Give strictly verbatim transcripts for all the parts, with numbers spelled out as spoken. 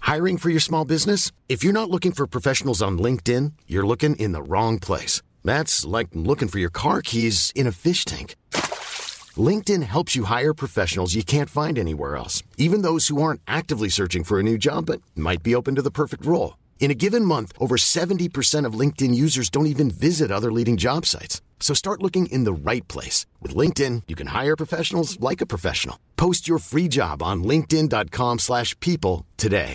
Hiring for your small business? If you're not looking for professionals on LinkedIn, you're looking in the wrong place. That's like looking for your car keys in a fish tank. LinkedIn helps you hire professionals you can't find anywhere else, even those who aren't actively searching for a new job but might be open to the perfect role. In a given month, over seventy percent of LinkedIn users don't even visit other leading job sites. So start looking in the right place. With LinkedIn, you can hire professionals like a professional. Post your free job on linkedin dot com slash people today.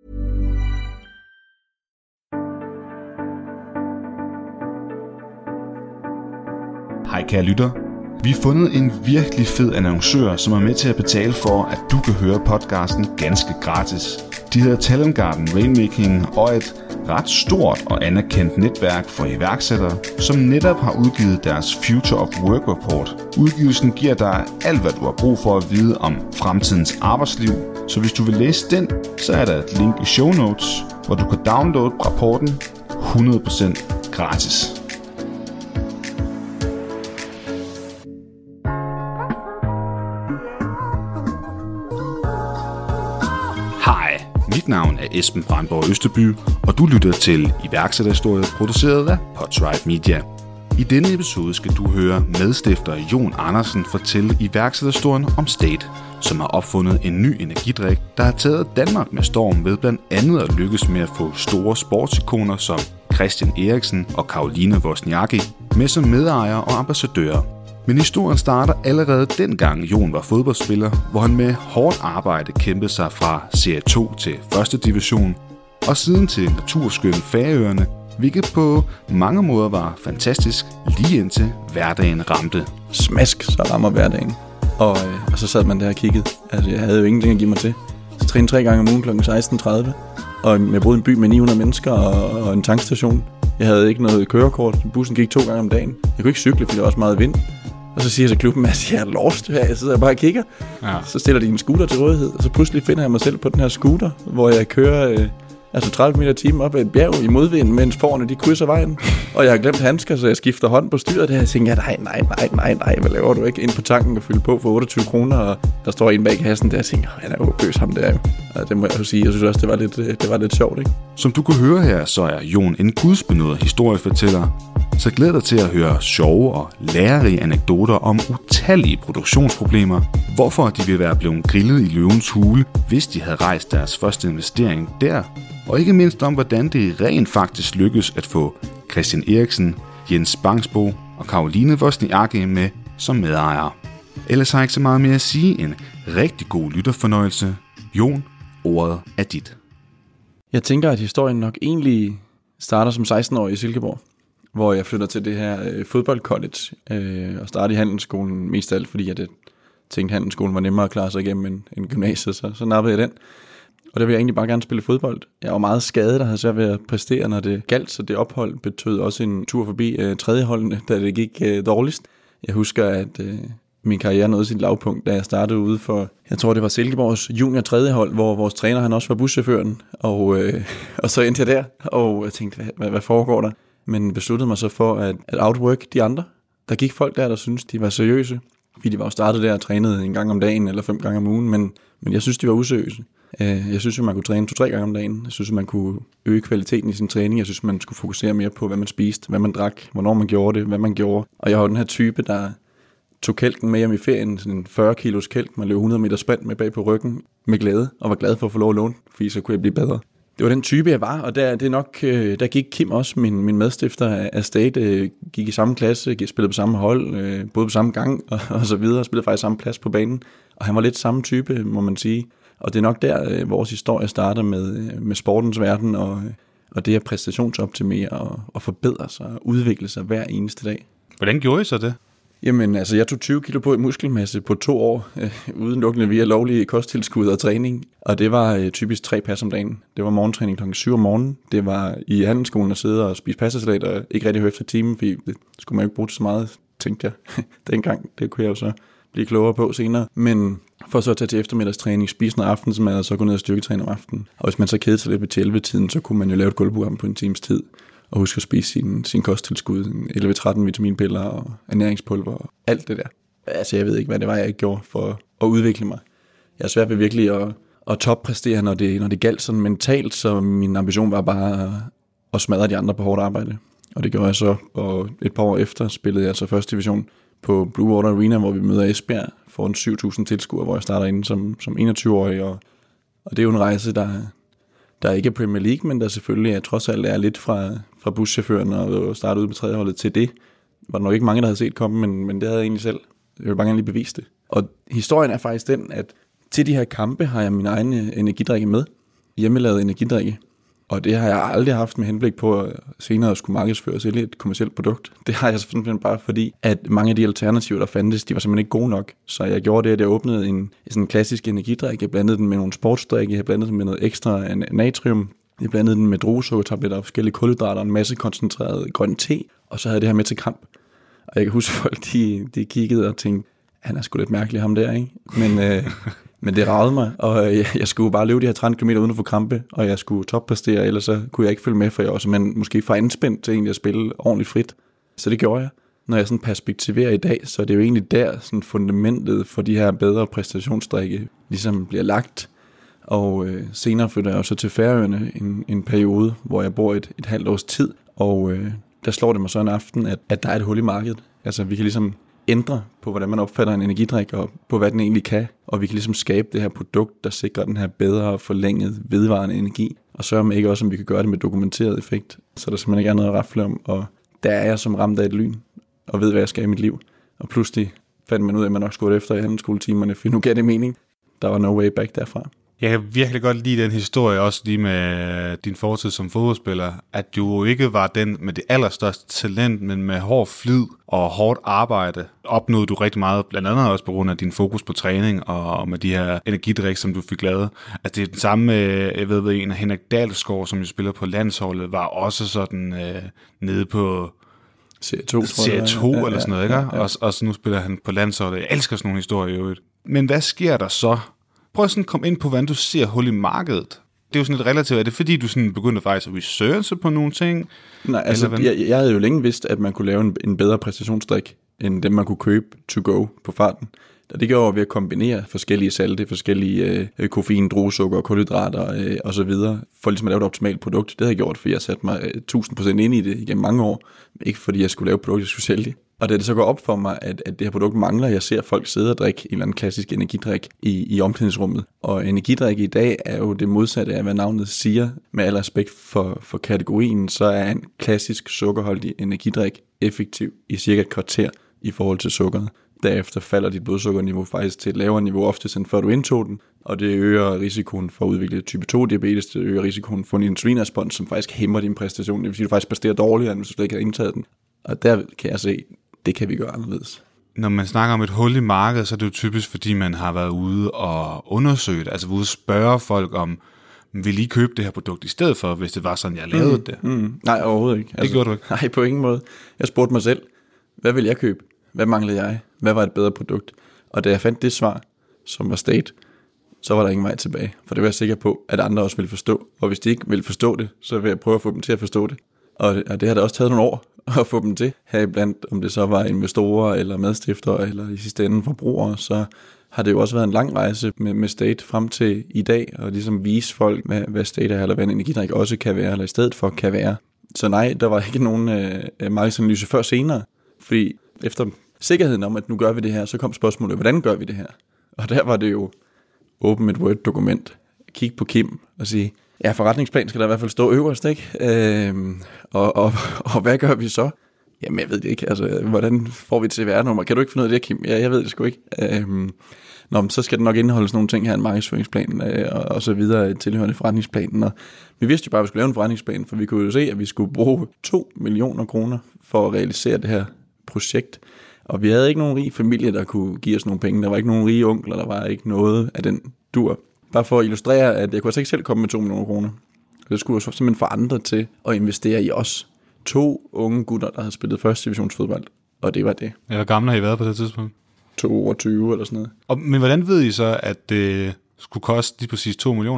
Hej kære lytter. Vi har fundet en virkelig fed annoncør, som er med til at betale for, at du kan høre podcasten ganske gratis. De hedder Talent Garden Rainmaking og et ret stort og anerkendt netværk for iværksættere, som netop har udgivet deres Future of Work Report. Udgivelsen giver dig alt, hvad du har brug for at vide om fremtidens arbejdsliv. Så hvis du vil læse den, så er der et link i show notes, hvor du kan downloade rapporten hundrede procent gratis. Hej, mit navn er Esben Brandborg Østerby, og du lytter til iværksætterhistorie produceret af Podtribe Media. I denne episode skal du høre medstifter Jon Andersen fortælle iværksætterhistorien om State, som har opfundet en ny energidrik, der har taget Danmark med storm ved blandt andet at lykkes med at få store sportsikoner som Christian Eriksen og Caroline Wozniacki med som medejere og ambassadører. Men historien starter allerede dengang Jon var fodboldspiller, hvor han med hårdt arbejde kæmpede sig fra serie to til første division, og siden til naturskønne Færøerne, hvilket på mange måder var fantastisk, lige indtil hverdagen ramte. Smask, så rammer hverdagen. Og, øh, og så sad man der og kiggede. Altså, jeg havde jo ingenting at give mig til. Så trænede tre gange om ugen klokken seksten tredive, og jeg boede i en by med ni hundrede mennesker og, og en tankstation. Jeg havde ikke noget kørekort. Bussen gik to gange om dagen. Jeg kunne ikke cykle, fordi der var også meget vind. Og så siger jeg til klubben, at jeg er lost her. Jeg sidder bare og kigger. Ja. Så stiller de en scooter til rådighed, og så pludselig finder jeg mig selv på den her scooter, hvor jeg kører øh, altså tredive meter i timen op ad et bjerg i modvind, mens forerne de krydser vejen. Og jeg har glemt handsker, så jeg skifter hånd på styret. Der jeg tænker, nej, nej, nej, nej, nej, hvad laver du ikke? Ind på tanken og fylde på for otteogtyve kroner, og der står en bag kassen der. Jeg tænker, han er jo bøs ham der jo. Og det må jeg jo sige. Jeg synes også, det var lidt, det var lidt sjovt, ikke? Som du kunne høre her, så er Jon en gudsbenådet historiefortæller. Så glæd dig til at høre sjove og lærerige anekdoter om utallige produktionsproblemer, hvorfor de ville være blevet grillet i løvens hule, hvis de havde rejst deres første investering der, og ikke mindst om, hvordan det rent faktisk lykkedes at få Christian Eriksen, Jens Bangsbo og Caroline Wozniacki med som medejere. Ellers har jeg ikke så meget mere at sige end rigtig god lytterfornøjelse. Jon, ordet er dit. Jeg tænker, at historien nok egentlig starter som seksten-årig i Silkeborg, hvor jeg flytter til det her øh, fodboldcollege øh, og starter i handelsskolen mest af alt, fordi jeg det, tænkte, at handelsskolen var nemmere at klare sig igennem en, en gymnasie, så, så nappede jeg den. Og der ville jeg egentlig bare gerne spille fodbold. Jeg var meget skadet og havde svært ved at præstere, når det galt, så det ophold betød også en tur forbi øh, tredjeholdene, da det gik øh, dårligst. Jeg husker, at øh, min karriere nåede sit lavpunkt, da jeg startede ude for, jeg tror det var Silkeborgs junior tredjehold, hvor vores træner han også var buschaufføren, og, øh, og så endte jeg der, og jeg tænkte, hvad, hvad, hvad foregår der? Men besluttede mig så for at, at outwork de andre. Der gik folk der, der syntes, de var seriøse. Fordi de var jo startet der og trænede en gang om dagen eller fem gange om ugen. Men, men jeg synes, de var useriøse. Jeg synes, at man kunne træne to-tre gange om dagen. Jeg synes, at man kunne øge kvaliteten i sin træning. Jeg synes, at man skulle fokusere mere på, hvad man spiste, hvad man drak, hvornår man gjorde det, hvad man gjorde. Og jeg var den her type, der tog kælken med hjem i ferien. Sådan en fyrre kilos kælk, man løb hundrede meter sprint med bag på ryggen med glæde. Og var glad for at få lov at låne, fordi så kunne jeg blive bedre. Det var den type, jeg var, og der, det er nok, der gik Kim også, min, min medstifter af State, gik i samme klasse, spillede på samme hold, boede på samme gang og, og så videre, spillede faktisk samme plads på banen. Og han var lidt samme type, må man sige. Og det er nok der, vores historie starter med, med sportens verden, og, og det at præstationsoptimere og, og forbedre sig og udvikle sig hver eneste dag. Hvordan gjorde I så det? Jamen, altså, jeg tog tyve kilo på i muskelmasse på to år, øh, udelukkende via lovlige kosttilskud og træning. Og det var øh, typisk tre pas om dagen. Det var morgentræning klokken syv om morgenen. Det var i handelsskolen at sidde og spise pastasalat og ikke rigtig høre efter timen, fordi det skulle man jo ikke bruge til så meget, tænkte jeg dengang. Det kunne jeg jo så blive klogere på senere. Men for så at tage til eftermiddagstræning, spise noget aftensmad og så gå ned og styrketræne om aftenen. Og hvis man så kedede sig lidt ved til elleve-tiden, så kunne man jo lave et gulvprogram på en times tid. Og huske at spise sin, sin kosttilskud, elleve tretten vitaminpiller og ernæringspulver og alt det der. Altså jeg ved ikke, hvad det var, jeg gjorde for at udvikle mig. Jeg er svært ved virkelig at, og toppræstere, når det, når det galt sådan mentalt, så min ambition var bare at, at smadre de andre på hårdt arbejde. Og det gjorde jeg så, og et par år efter spillede jeg altså første division på Blue Water Arena, hvor vi møder Esbjerg foran syv tusind tilskuere, hvor jeg starter inde som, som enogtyve-årig, og, og det er jo en rejse, der, der ikke er Premier League, men der selvfølgelig er, trods alt er lidt fra, fra buschaufføren og starte ud på tredje holdet til det. Var der nok ikke mange, der havde set komme, men, men det havde jeg egentlig selv. Jeg vil bare gerne lige bevise det. Og historien er faktisk den, at til de her kampe har jeg min egen energidrikke med. Hjemmelavet energidrikke. Og det har jeg aldrig haft med henblik på at senere at skulle markedsføre og sælge et kommercielt produkt. Det har jeg simpelthen bare fordi, at mange af de alternativer, der fandtes, de var simpelthen ikke gode nok. Så jeg gjorde det, at jeg åbnede en sådan en klassisk energidrik. Jeg blandede den med nogle sportsdrikke. Jeg blandede den med noget ekstra natrium. Jeg blandede den med druesukkertabletter og forskellige kulhydrater og en masse koncentreret grøn te. Og så havde jeg det her med til kamp. Og jeg kan huske, at folk de, de kiggede og tænkte, han er sgu lidt mærkelig ham der, ikke? Men, øh, men det ragede mig, og jeg, jeg skulle bare løbe de her tretten kilometer uden at få krampe, og jeg skulle toppræstere, ellers så kunne jeg ikke følge med, for jeg også, men måske for anspændt til egentlig at spille ordentligt frit. Så det gjorde jeg. Når jeg sådan perspektiverer i dag, så er det jo egentlig der sådan fundamentet for de her bedre præstationsdrikke ligesom bliver lagt. Og øh, senere flytter jeg jo så til Færøerne en, en periode, hvor jeg bor et, et halvt års tid, og øh, der slår det mig så en aften, at, at der er et hul i markedet. Altså vi kan ligesom ændre på, hvordan man opfatter en energidrik, og på, hvad den egentlig kan. Og vi kan ligesom skabe det her produkt, der sikrer den her bedre, forlænget, vedvarende energi. Og sørge med ikke også, om vi kan gøre det med dokumenteret effekt. Så der simpelthen ikke er noget at rafle om. Og der er jeg som ramt af et lyn, og ved, hvad jeg skal i mit liv. Og pludselig fandt man ud af, at man nok skulle efter i handelsskoletimerne, for nu gav det mening. Der var no way back derfra. Jeg kan virkelig godt lide den historie, også lige med din fortid som fodboldspiller, at du ikke var den med det allerstørste talent, men med hård flid og hårdt arbejde opnåede du rigtig meget, blandt andet også på grund af din fokus på træning og med de her energidrik, som du fik lavet. Altså det er den samme, jeg ved, en af Henrik Dalsgaard, som jo spiller på landsholdet, var også sådan øh, nede på serie to, serie to ja, eller sådan noget, ikke? Ja, ja. Og, og så nu spiller han på landsholdet. Jeg elsker sådan nogle historier i øvrigt. Men hvad sker der så? Prøv sådan at komme ind på, hvordan du ser hul i markedet. Det er jo sådan lidt relativt. Er det fordi, du sådan begyndte faktisk at researche på nogle ting? Nej, altså jeg, jeg havde jo længe vidst, at man kunne lave en, en bedre præstationsdrik, end dem man kunne købe to go på farten. Og det gjorde ved at kombinere forskellige salte, forskellige øh, koffein, druesukker, kulhydrater øh, og så videre, for ligesom at lave et optimalt produkt. Det havde jeg gjort, fordi jeg satte mig øh, tusind procent ind i det igennem mange år. Ikke fordi jeg skulle lave et produkt, jeg skulle sælge det. Og da det så går op for mig, at, at det her produkt mangler, jeg ser folk sidde og drikke en eller anden klassisk energidrik i, i omklædningsrummet. Og energidrik i dag er jo det modsatte af, hvad navnet siger. Med al respekt for, for kategorien, så er en klassisk sukkerholdig energidrik effektiv i cirka et kvarter i forhold til sukkeret. Derefter falder dit blodsukkerniveau faktisk til et lavere niveau oftest end før du indtog den, og det øger risikoen for at udvikle type to diabetes, det øger risikoen for en insulinrespons, som faktisk hæmmer din præstation. Det vil sige, at du faktisk præsterer dårligere, end hvis du slet ikke har indtaget den. Og der kan jeg se, det kan vi gøre anderledes. Når man snakker om et hul i markedet, så er det jo typisk, fordi man har været ude og undersøge det, altså ude og spørge folk om, vil I købe det her produkt i stedet for, hvis det var sådan, jeg lavede mm, det? Mm, nej, overhovedet ikke. Altså, det gjorde du ikke? Nej, på ingen måde. Jeg spurgte mig selv, hvad vil jeg købe? Hvad manglede jeg? Hvad var et bedre produkt? Og da jeg fandt det svar, som var state, så var der ingen vej tilbage. For det var jeg sikker på, at andre også ville forstå. Og hvis de ikke ville forstå det, så vil jeg prøve at få dem til at forstå det. Og det, og det har da også taget nogle år at få dem til. Heriblandt, om det så var investorer eller medstiftere eller i sidste ende forbrugere, så har det jo også været en lang rejse med, med state frem til i dag, og ligesom vise folk, hvad, hvad state er, eller hvad en energidrik også kan være, eller i stedet for kan være. Så nej, der var ikke nogen øh, markedsanalyse før senere, fordi efter sikkerheden om, at nu gør vi det her, så kom spørgsmålet, hvordan gør vi det her? Og der var det jo åbne et Word-dokument, kig på Kim og sige, ja, forretningsplan skal der i hvert fald stå øverst, ikke? Øhm, og, og, og hvad gør vi så? Jamen, jeg ved det ikke. Altså, hvordan får vi et C V R-nummer? Kan du ikke finde ud af det, Kim? Ja, jeg ved det sgu ikke. Øhm, Nå, men så skal det nok indeholde sådan nogle ting her, en markedsføringsplan øh, og, og så videre, tilhørende forretningsplanen. Og vi vidste jo bare, at vi skulle lave en forretningsplan, for vi kunne jo se, at vi skulle bruge to millioner kroner for at realisere det her projekt. Og vi havde ikke nogen rig familie, der kunne give os nogle penge. Der var ikke nogen rige onkler, der var ikke noget af den dur. Bare for at illustrere, at jeg kunne altså ikke selv komme med to millioner kroner. Det skulle jo simpelthen få andre til at investere i os. To unge gutter, der havde spillet første divisionsfodbold. Og det var det. Ja, hvor gamle har I været på det tidspunkt? toogtyve eller sådan noget. Og, men hvordan ved I så, at det skulle koste lige præcis to millioner?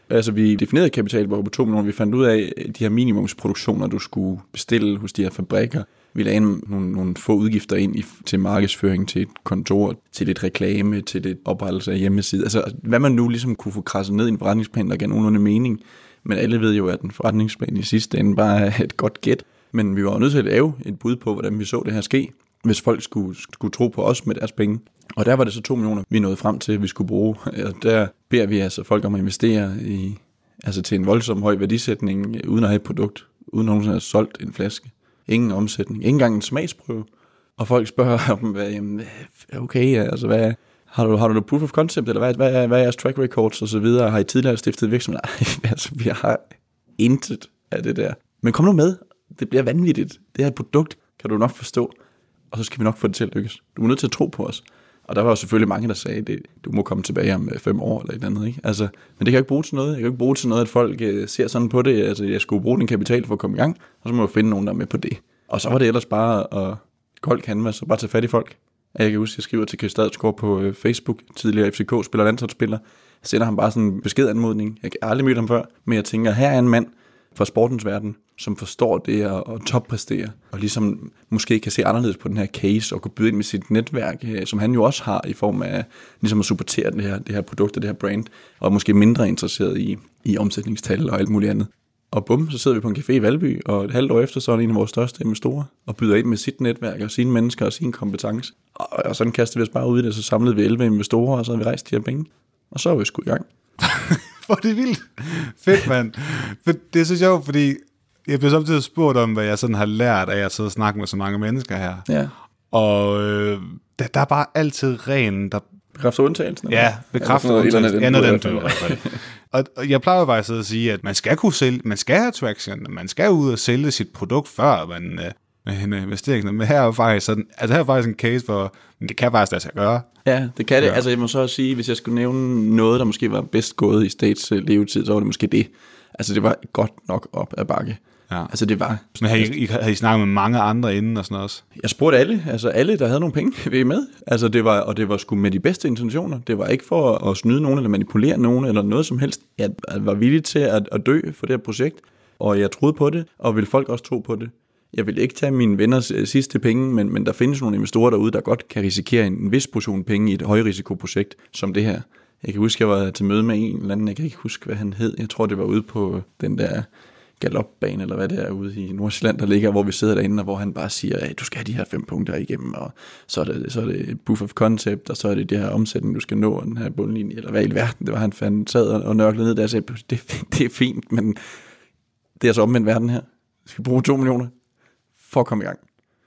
Altså, vi definerede kapitalbehov på to millioner. Vi fandt ud af de her minimumsproduktioner, du skulle bestille hos de her fabrikker. Vi lagde nogle, nogle få udgifter ind i, til markedsføring, til et kontor, til lidt reklame, til lidt oprettelse af hjemmeside. Altså, hvad man nu ligesom kunne få krasset ned i en forretningsplan, der gav nogenlunde mening. Men alle ved jo, at en forretningsplan i sidste ende bare er et godt gæt. Men vi var nødt til at lave et bud på, hvordan vi så det her ske, hvis folk skulle, skulle tro på os med deres penge. Og der var det så to millioner, vi nåede frem til, at vi skulle bruge. Og der beder vi altså folk om at investere i, altså til en voldsom høj værdisætning, uden at have et produkt, uden at nogen have solgt en flaske. Ingen omsætning, ikke engang en smagsprøve. Og folk spørger om, hvad, jamen, okay, altså hvad, har du, har du noget proof of concept, eller hvad, hvad, hvad er jeres track records og så videre? Har I tidligere stiftet virksomhed? Nej, altså vi har intet af det der. Men kom nu med, det bliver vanvittigt. Det her produkt kan du nok forstå, og så skal vi nok få det til at lykkes. Du er nødt til at tro på os. Og der var jo selvfølgelig mange, der sagde, at du må komme tilbage om fem år eller et eller andet. Ikke? Altså, men det kan jeg ikke bruge til noget. Jeg kan ikke bruge til noget, at folk uh, ser sådan på det. Altså, jeg skulle bruge den kapital for at komme i gang, og så må jeg finde nogen, der er med på det. Og så var det ellers bare at koldt canvas og bare tage fat i folk. Jeg kan huske, at jeg skriver til Chris Stadsgaard på uh, Facebook, tidligere F C K-spiller, landsholdsspiller. Jeg sender ham bare sådan en beskedanmodning. Jeg har aldrig mødt ham før, men jeg tænker, her er en mand fra sportens verden, som forstår det at, at toppræstere, og ligesom måske kan se anderledes på den her case, og kunne byde ind med sit netværk, som han jo også har, i form af ligesom at supportere det her, det her produkt og det her brand, og måske mindre interesseret i, i omsætningstal og alt muligt andet. Og bum, så sidder vi på en café i Valby, og et halvt år efter, så er det en af vores største investorer, og byder ind med sit netværk, og sine mennesker, og sin kompetence. Og, og sådan kastede vi os bare ud i det, så samlede vi elleve investorer, og så har vi rejst de her penge. Og så er vi sgu i gang. Hvor det er vildt. Fedt, mand. For det er så sjovt, fordi jeg bliver samtidig spurgt om, hvad jeg sådan har lært af at sidde og snakke med så mange mennesker her. Ja. Og øh, der, der er bare altid ren, der... Bekræfter undtagelsen? Ja, bekræfter undtagelsen. Ja, noget den du. Og, og jeg plejer jo faktisk at sige, at man skal kunne sælge, man skal have traction, man skal ud og sælge sit produkt, før man øh, en investering. Men her er jo faktisk sådan, altså her er faktisk en case, hvor det kan faktisk lade sig gøre. Ja, det kan det. Ja. Altså jeg må så sige, hvis jeg skulle nævne noget, der måske var bedst gået i States levetid, så var det måske det. Altså det var godt nok op ad bakke. Ja. Altså det var... Men havde I, havde I snakket med mange andre inden og sådan noget også? Jeg spurgte alle, altså alle, der havde nogle penge, vil I med? Altså det var, og det var sgu med de bedste intentioner. Det var ikke for at snyde nogen, eller manipulere nogen, eller noget som helst. Jeg var villig til at, at dø for det her projekt, og jeg troede på det, og ville folk også tro på det. Jeg vil ikke tage mine venners sidste penge, men, men der findes nogle investorer derude, der godt kan risikere en vis portion penge i et højrisikoprojekt som det her. Jeg kan huske, jeg var til møde med en eller anden, jeg kan ikke huske, hvad han hed. Jeg tror, det var ude på den der galopbane, eller hvad det er, ude i Nordsjælland, der ligger, hvor vi sidder derinde, og hvor han bare siger, at du skal have de her fem punkter igennem, og så er det, så er det proof of concept, og så er det det her omsætning, du skal nå, og den her bundlinje, eller hvad i verden, det var han fandt, sad og nørklede ned der og sagde, det, det er fint, men det er altså omvendt verden her. Vi skal bruge to millioner for at komme i gang.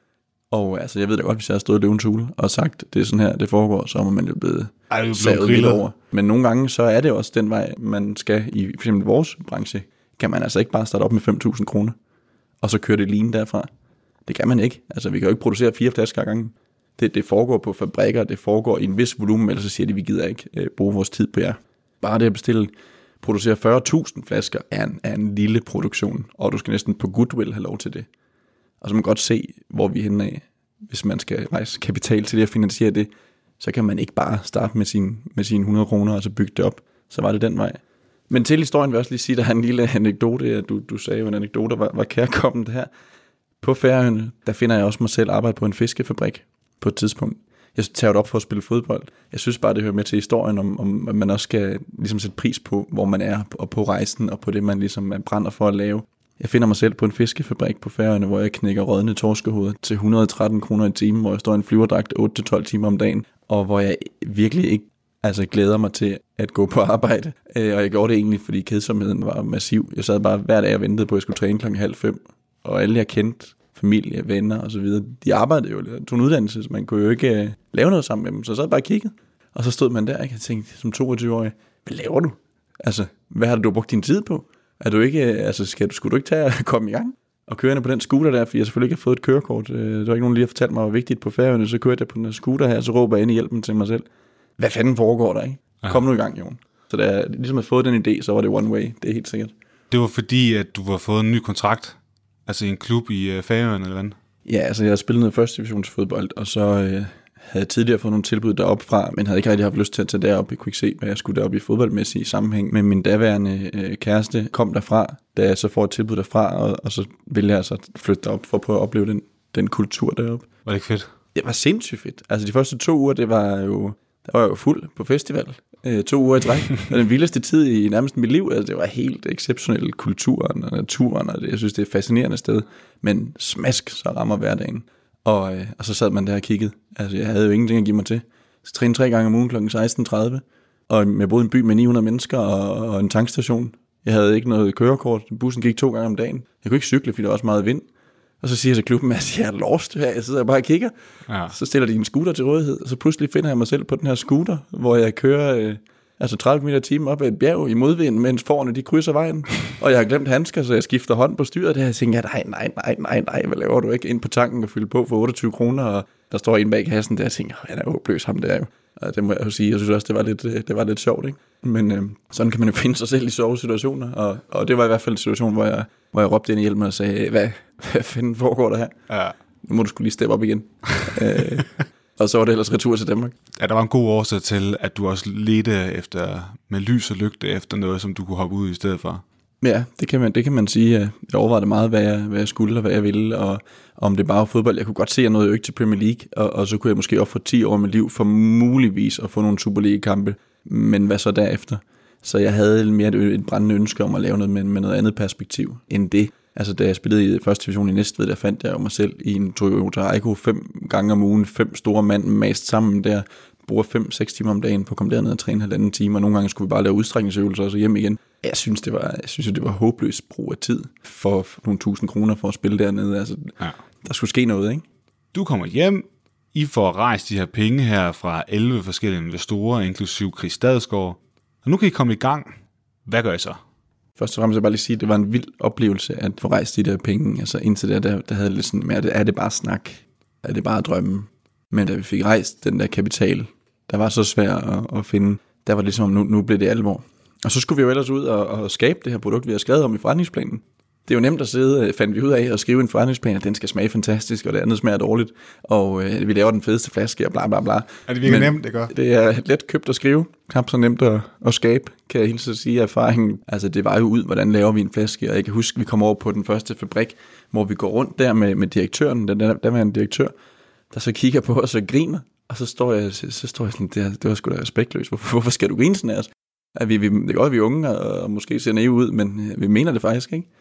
Og altså, jeg ved da godt, hvis jeg havde stået i løvens hule og sagt, det er sådan her, det foregår, så må man jo blevet savet lidt over. Men nogle gange, så er det også den vej, man skal i for eksempel vores branche, kan man altså ikke bare starte op med fem tusind kroner, og så køre det lean derfra. Det kan man ikke. Altså, vi kan jo ikke producere fire flasker ad gangen. Det, det foregår på fabrikker, det foregår i en vis volumen, ellers så siger de, vi gider ikke øh, bruge vores tid på jer. Bare det at bestille, producere fyrre tusind flasker er en, er en lille produktion, og du skal næsten på goodwill have lov til det. Og så kan man godt se, hvor vi er henne af. Hvis man skal rejse kapital til det at finansiere det, så kan man ikke bare starte med sine med sin hundrede kroner og så bygge det op. Så var det den vej. Men til historien vil jeg også lige sige, der er en lille anekdote. Du, du sagde jo en anekdote, der var, var kærkommet her. På Færøerne, der finder jeg også mig selv arbejde på en fiskefabrik på et tidspunkt. Jeg tager det op for at spille fodbold. Jeg synes bare, det hører med til historien, om, om at man også skal ligesom sætte pris på, hvor man er, og på rejsen, og på det, man ligesom brænder for at lave. Jeg finder mig selv på en fiskefabrik på Færøerne, hvor jeg knækker rådne torskehoveder til et hundrede og tretten kroner i timen, hvor jeg står i en flyverdragt otte til tolv timer om dagen, og hvor jeg virkelig ikke altså glæder mig til at gå på arbejde. Og jeg gjorde det egentlig, fordi kedsomheden var massiv. Jeg sad bare hver dag og ventede på, at jeg skulle træne klokken halv fem, og alle jeg kendte, familie, venner og så videre, de arbejdede jo, tog en uddannelse, så man kunne jo ikke uh, lave noget sammen med dem, så jeg sad bare og kiggede. Og så stod man der, og jeg tænkte som toogtyve-årig, hvad laver du? Altså, hvad har du brugt din tid på? Er du ikke, altså skal du, skulle du ikke tage at komme i gang og køre ind på den scooter der, fordi jeg selvfølgelig ikke har fået et kørekort. Der var ikke nogen, der lige har fortalt mig, hvor vigtigt på Færøerne, så kørte jeg på den her scooter her, så råber jeg ind i hjælpen til mig selv. Hvad fanden foregår der, ikke? Kom nu i gang, Jon. Så da jeg ligesom havde fået den idé, så var det one way, det er helt sikkert. Det var fordi, at du var fået en ny kontrakt, altså i en klub i uh, Færøerne eller hvad? Ja, altså jeg har spillet noget første divisionsfodbold, og så øh, havde tidligere fået nogle tilbud deroppe fra, men havde ikke rigtig haft lyst til at tage derop. Jeg kunne ikke se, hvad jeg skulle deroppe i fodboldmæssig sammenhæng. Men min daværende øh, kæreste kom derfra, da jeg så får et tilbud derfra, og, og så ville jeg så flytte derop for at prøve at opleve den, den kultur deroppe. Var det ikke fedt? Det var sindssygt fedt. Altså de første to uger, det var jo, der var jeg jo fuld på festival. Øh, to uger i træk. Det var den vildeste tid i nærmest mit liv. Altså, det var helt exceptionelt, kulturen og naturen, og det, jeg synes, det er et fascinerende sted. Men smask, så rammer hverdagen. Og, øh, og så sad man der og kiggede. Altså, jeg havde jo ingenting at give mig til. Så trænede tre gange om ugen klokken seksten tredive. Og jeg boede i en by med ni hundrede mennesker og, og en tankstation. Jeg havde ikke noget kørekort. Bussen gik to gange om dagen. Jeg kunne ikke cykle, fordi der var også meget vind. Og så siger jeg til klubben, at jeg er lost her. Jeg sidder bare og kigger. Ja. Så stiller de en scooter til rådighed. Og så pludselig finder jeg mig selv på den her scooter, hvor jeg kører øh, altså tredive kilometer i timen op ad et bjerg i modvind, mens forerne de krydser vejen. Og jeg har glemt handsker, så jeg skifter hånd på styret. Der jeg tænker, nej, nej, nej, nej, nej, hvad laver du ikke? Ind på tanken og fylde på for otteogtyve kroner, og der står en bag kassen der. Jeg tænker, han er håbløs, ham der jo. Og det må jeg jo sige. Jeg synes også, det var lidt, det var lidt sjovt, ikke? Men øh, sådan kan man jo finde sig selv i sjove situationer. Og, og det var i hvert fald en situation, hvor jeg, hvor jeg råbte ind i hjelmen og sagde, hvad, hvad fanden foregår der her? Ja. Nu må du skulle lige steppe op igen. øh, og så var det ellers retur til Danmark. Ja, der var en god årsag til, at du også ledte efter, med lys og lygte efter noget, som du kunne hoppe ud i stedet for. Ja, det kan man, det kan man sige. Jeg overvejede meget, hvad jeg, hvad jeg skulle og hvad jeg ville, og om det bare var fodbold. Jeg kunne godt se, at jeg nåede jo ikke til Premier League, og, og så kunne jeg måske ofre ti år af mit liv for muligvis at få nogle Superliga-kampe. Men hvad så derefter? Så jeg havde mere et, et brændende ønske om at lave noget med, med noget andet perspektiv end det. Altså da jeg spillede i første division i Næstved, der fandt jeg jo mig selv i en Toyota Aygo fem gange om ugen, fem store mand mast sammen der, bruger fem seks timer om dagen på at komme derned og træne halvanden time, og nogle gange skulle vi bare lave udstrækningsøvelser og så hjem igen. Jeg synes, det var, jeg synes, det var håbløst brug af tid for nogle tusind kroner for at spille dernede. Altså, ja. Der skulle ske noget, ikke? Du kommer hjem, I får rejst de her penge her fra elleve forskellige investorer, inklusive Chris Stadsgaard, og nu kan I komme i gang. Hvad gør I så? Først og fremmest vil jeg bare lige sige, at det var en vild oplevelse at få rejst de der penge. Altså indtil der, der, der havde lidt sådan med, er det bare snak? Er det bare drømme? Men da vi fik rejst den der kapital, der var så svært at, at finde, der var det ligesom, nu, nu blev det alvor. Og så skulle vi jo ellers ud og, og skabe det her produkt, vi har skrevet om i forretningsplanen. Det er jo nemt at sidde, fandt vi ud af, at skrive en forretningsplan, at den skal smage fantastisk, og det andet smager dårligt, og øh, vi laver den fedeste flaske, og bla bla bla. Er det virkelig nemt, det gør? Det er let købt at skrive, knap så nemt at, at skabe, kan jeg hilse at sige erfaringen. Altså det var jo ud, hvordan laver vi en flaske, og jeg kan huske, at vi kom over på den første fabrik, hvor vi går rundt der med, med direktøren, den der, der var en direktør, der så kigger på os og griner, og så står jeg, så, så står jeg sådan, det, det var sgu da respektløst, hvorfor, hvorfor skal du grine sådan af os? At vi, vi, det er godt, at vi er unge, og måske ser naive ud, men vi mener det faktisk, ikke?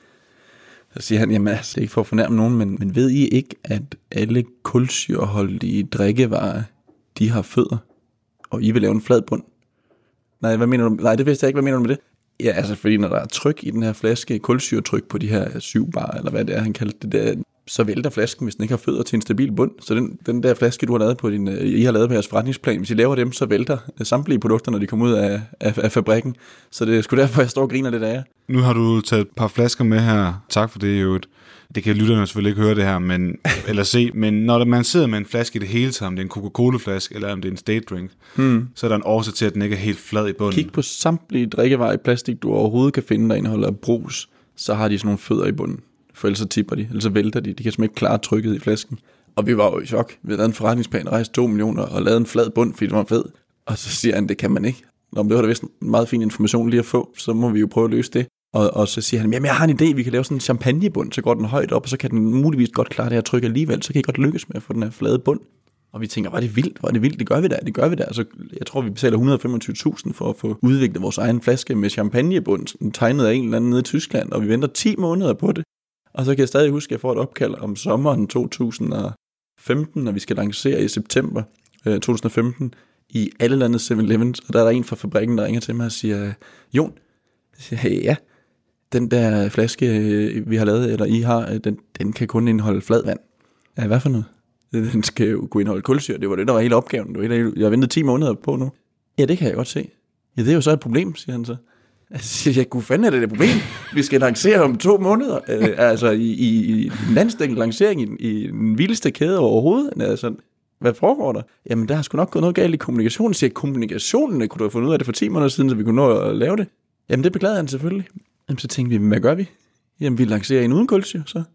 Så siger han, jamen altså, det er ikke for at fornærme nogen, men, men ved I ikke, at alle kulsyreholdige drikkevarer, de har fødder, og I vil lave en flad bund? Nej, hvad mener du? Nej, det vidste jeg ikke, hvad mener du med det? Ja, altså, fordi når der er tryk i den her flaske, kulsyretryk på de her syv bar, eller hvad det er, han kaldte det der, så vælter flasken, hvis den ikke har fødder til en stabil bund. Så den, den der flaske, du har lavet på din, I har lavet på jeres forretningsplan, hvis I laver dem, så vælter samtlige produkter, når de kommer ud af, af, af fabrikken. Så det er sgu derfor, jeg står og griner lidt af jer. Nu har du taget et par flasker med her. Tak for det, jo. Det kan lytterne selvfølgelig ikke høre det her, men, eller se, men når man sidder med en flaske i det hele taget, om det er en Coca-Cola-flaske, eller om det er en State Drink, hmm. så er der en årsag til, at den ikke er helt flad i bunden. Kig på samtlige drikkevarer i plastik, du overhovedet kan finde, der indeholder brus, så har de sådan nogle fødder i bunden. For ellers så tipper de, ellers så vælter de. De kan simpelthen ikke klare trykket i flasken. Og vi var jo i chok. Vi havde lavet en forretningsplan, rejst to millioner og lavet en flad bund, fordi det var fed. Og så siger han, det kan man ikke. Nå, men det var da vist en meget fin information lige at få, så må vi jo prøve at løse det. Og, og så siger han, jamen jeg har en idé, vi kan lave sådan en champagnebund, så går den højt op, og så kan den muligvis godt klare det her tryk alligevel, så kan I godt lykkes med at få den her flade bund. Og vi tænker, var det vildt, var det vildt, det gør vi da, det gør vi da. Altså, jeg tror, vi betaler et hundrede og femogtyve tusind for at få udviklet vores egen flaske med champagnebund, tegnet af en eller anden nede i Tyskland, og vi venter ti måneder på det. Og så kan jeg stadig huske, at jeg får et opkald om sommeren to tusind og femten, når vi skal lancere i september to tusind og femten i alle landets syv elevens, og der er der en fra fabrikken, der ringer til mig og siger, Jon, jeg siger, hey, ja, den der flaske, vi har lavet, eller I har, den, den kan kun indeholde fladvand. Ja, hvad for noget? Den skal jo kunne indeholde kulsyre, det var det, der var hele opgaven. Det var det, jeg har ventet ti måneder på nu. Ja, det kan jeg godt se. Ja, det er jo så et problem, siger han så. Altså, jeg kunne fandme, er det et problem. Vi skal lancere om to måneder. Øh, altså, i, i, i en landstækkende lancering i, i den vildeste kæde overhovedet. Altså, hvad foregår der? Jamen, der har sgu nok gået noget galt i kommunikationen. Så siger kommunikationen, kunne du have fundet ud af det for ti måneder siden, så vi kunne nå at lave det? Jamen, det beklagede han selvfølgelig. Jamen, så tænkte vi, hvad gør vi? Jamen, vi lancerer en uden kulsyre, så.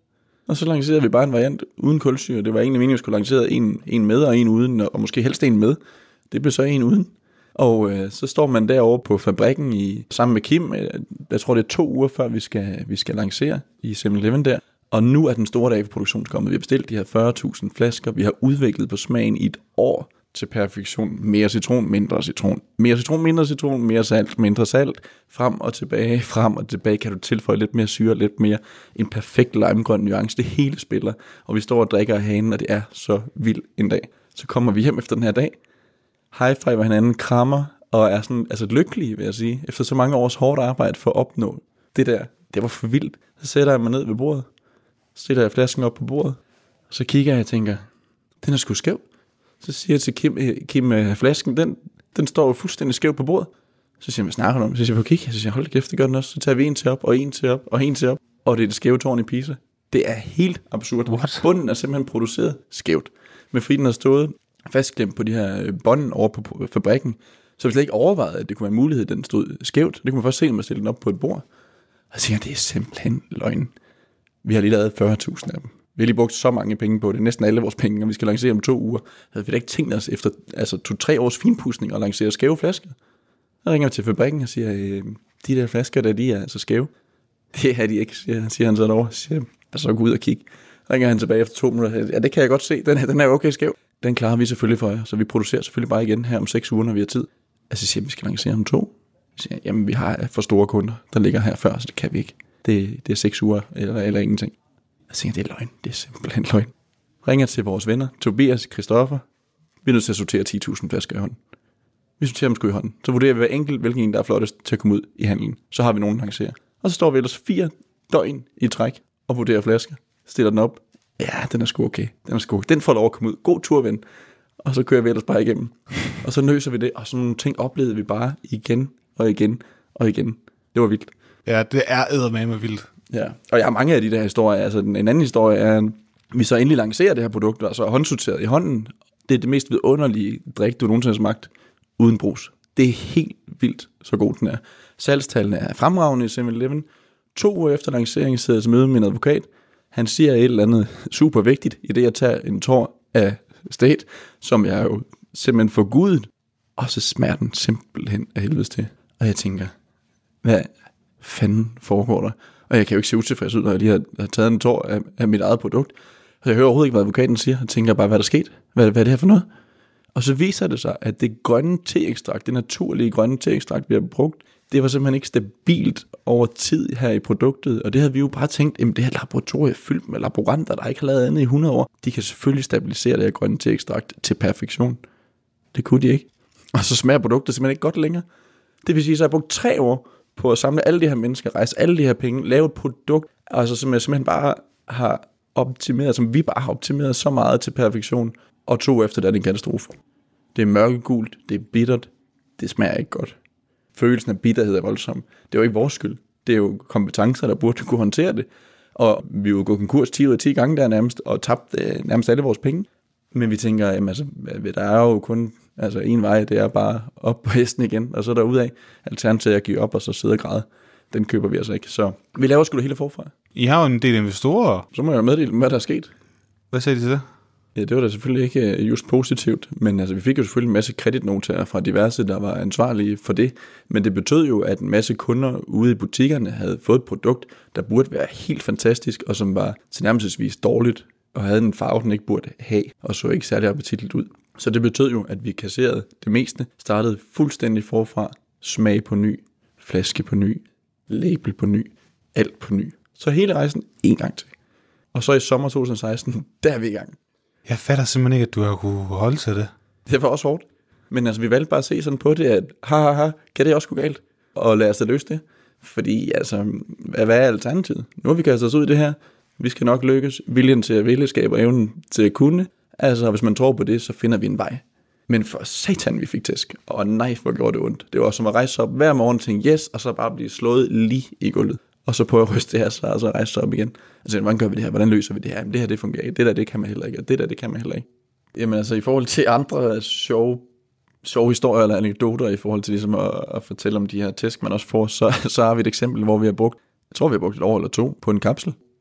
Og så lancerede vi bare en variant uden kulsyre. Det var egentlig meningen, at vi skulle lancere en, en med og en uden, og måske helst en med. Det blev så en uden. Og øh, så står man derovre på fabrikken i, sammen med Kim. Jeg tror, det er to uger før, vi skal, vi skal lancere i seven eleven der. Og nu er den store dag for produktionen kommet. Vi har bestilt de her fyrre tusind flasker. Vi har udviklet på smagen i et år til perfektion. Mere citron, mindre citron. Mere citron, mindre citron. Mere salt, mindre salt. Frem og tilbage, frem og tilbage. Kan du tilføje lidt mere syre, lidt mere. En perfekt limegrøn nuance. Det hele spiller. Og vi står og drikker af hanen, og det er så vildt en dag. Så kommer vi hjem efter den her dag. High-fiver hinanden, krammer og er sådan, altså lykkelige, vil jeg sige. Efter så mange års hårdt arbejde for at opnå det der. Det var for vildt. Så sætter jeg mig ned ved bordet. Så sætter jeg flasken op på bordet. Og så kigger jeg og tænker, den er sgu skæv. Så siger jeg til Kim, Kim flasken, den, den står jo fuldstændig skæv på bordet. Så siger jeg, hvad snakker du om? Så siger jeg, kig. Så siger jeg, hold da kæft, det gør den også. Så tager vi en til op, og en til op, og en til op. Og det er det skæve tårn i Pisa. Det er helt absurd. What? Bunden er simpelthen produceret skævt. Men fordi den har stået fastklemt på de her bånd over på fabrikken, så vi slet ikke overvejet, at det kunne være en mulighed, at den stod skævt. Det kunne man først se, når man stillede den op på et bord. Og så siger jeg, det er simpelthen løgn. Vi har lige lavet fyrre tusind af dem. Vi har lige brugt så mange penge på det. Næsten alle vores penge, og vi skal lancere om to uger. Havde vi da ikke tænkt os efter altså, to-tre års finpudsning at lancere skæve flasker. Så ringer vi til fabrikken og siger, øh, de der flasker, der de er altså skæve. Det er de ikke, siger, siger han så derovre. Så siger jeg, så gå ud og kigge. Så ringer han tilbage efter to minutter. Ja, det kan jeg godt se. Den, den er okay skæv. Den klarer vi selvfølgelig for jer. Så vi producerer selvfølgelig bare igen her om seks uger, når vi har tid. Altså, så siger vi skal lancere om to. Så siger jeg, jamen vi har for store kunder, der ligger her før, så det kan vi ikke. Det, det er seks uger eller, eller ingenting. Jeg tænker, det er løgn. Det er simpelthen løgn. Ringer til vores venner, Tobias, Christoffer. Vi er nødt til at sortere ti tusind flasker i hånden. Vi sorterer dem sgu i hånden. Så vurderer vi hver enkelt, hvilken en, der er flottest til at komme ud i handelen. Så har vi nogen, der lancerer. Og så står vi ellers fire døgn i træk og vurderer flasker. Stiller den op. Ja, den er sgu okay. Den er sgu okay. Den får lov at komme ud. God tur, ven. Og så kører vi ellers bare igennem. Og så løser vi det. Og sådan nogle ting oplevede vi bare igen og igen og igen. Det var vildt. Ja, det er eddermame vildt. Ja, og jeg har mange af de der historier. Altså, en anden historie er, at vi så endelig lancerer det her produkt, og så er håndsorteret i hånden. Det er det mest vidunderlige drik, du nogensinde har smagt, uden brus. Det er helt vildt, så god den er. Salgstallene er fremragende i seven eleven. To uger efter lanceringen sidder jeg til møde med min advokat. Han siger et eller andet super vigtigt, i det jeg tager en tår af state, som jeg jo simpelthen forgudet, og så smager den simpelthen af helvedes til. Og jeg tænker, hvad fanden foregår der? Og jeg kan jo ikke se utilfreds ud, når jeg lige har, har taget en tår af, af mit eget produkt. Så jeg hører overhovedet ikke, hvad advokaten siger. Jeg tænker bare, hvad der skete? Hvad, hvad er det her for noget? Og så viser det sig, at det grønne teekstrakt, det naturlige grønne teekstrakt, vi har brugt, det var simpelthen ikke stabilt over tid her i produktet. Og det havde vi jo bare tænkt, at det her laboratorium er fyldt med laboranter, der ikke har lavet andet i hundrede år. De kan selvfølgelig stabilisere det her grønne teekstrakt til perfektion. Det kunne de ikke. Og så smager produktet simpelthen ikke godt længere. Det vil sige, at jeg har brugt tre år på at samle alle de her mennesker, rejse alle de her penge, lave et produkt, altså som jeg simpelthen bare har optimeret, som vi bare har optimeret så meget til perfektion, og to efter det er det en katastrofe. Det er mørkegult, det er bittert, det smager ikke godt. Følelsen af bitterhed er voldsom. Det er jo ikke vores skyld. Det er jo kompetencer, der burde kunne håndtere det. Og vi er jo gået konkurs ti ud af ti gange der nærmest, og tabt øh, nærmest alle vores penge. Men vi tænker, jamen, altså, der er jo kun altså, en vej, det er bare op på hesten igen, og så derudad. Alternativet er at give op, og så sidde og græde. Den køber vi altså ikke. Så vi laver sgu det hele forfra. I har jo en del investorer. Så må jeg jo meddele, hvad der er sket. Hvad sagde de til det? Ja, det var da selvfølgelig ikke just positivt, men altså, vi fik jo selvfølgelig en masse kreditnoter fra diverse, der var ansvarlige for det. Men det betød jo, at en masse kunder ude i butikkerne havde fået et produkt, der burde være helt fantastisk, og som var tilnærmelsesvis dårligt, og havde en farve, den ikke burde have, og så ikke særlig appetitligt ud. Så det betød jo, at vi kasserede det meste, startede fuldstændig forfra, smag på ny, flaske på ny, label på ny, alt på ny. Så hele rejsen en gang til. Og så i sommer to tusind og seksten, der er vi i gang. Jeg fatter simpelthen ikke, at du har kunne holde til det. Det var også hårdt. Men altså, vi valgte bare at se sådan på det, at ha, ha, ha, kan det også gå galt? Og lad os da løse det. Fordi altså, hvad er alternativet? Nu har vi kastet os ud i det her. Vi skal nok lykkes. Viljen til at ville skabe og evnen til at kunne. Altså, hvis man tror på det, så finder vi en vej. Men for satan, vi fik tæsk. Og nej, hvor gjorde det ondt. Det var som at rejse op hver morgen og tænke yes, og så bare blive slået lige i gulvet. Og så prøve at ryste det her, så, og så rejse sig op igen. Altså, hvordan gør vi det her? Hvordan løser vi det her? Jamen, det her, det fungerer ikke. Det der, det kan man heller ikke. Og det der, det kan man heller ikke. Jamen altså, i forhold til andre sjove, sjove historier eller anekdoter, i forhold til ligesom at, at fortælle om de her tæsk, man også får, så, så har vi et eksempel, hvor vi har brugt, jeg tror, vi har brugt et år eller to på en kapsel.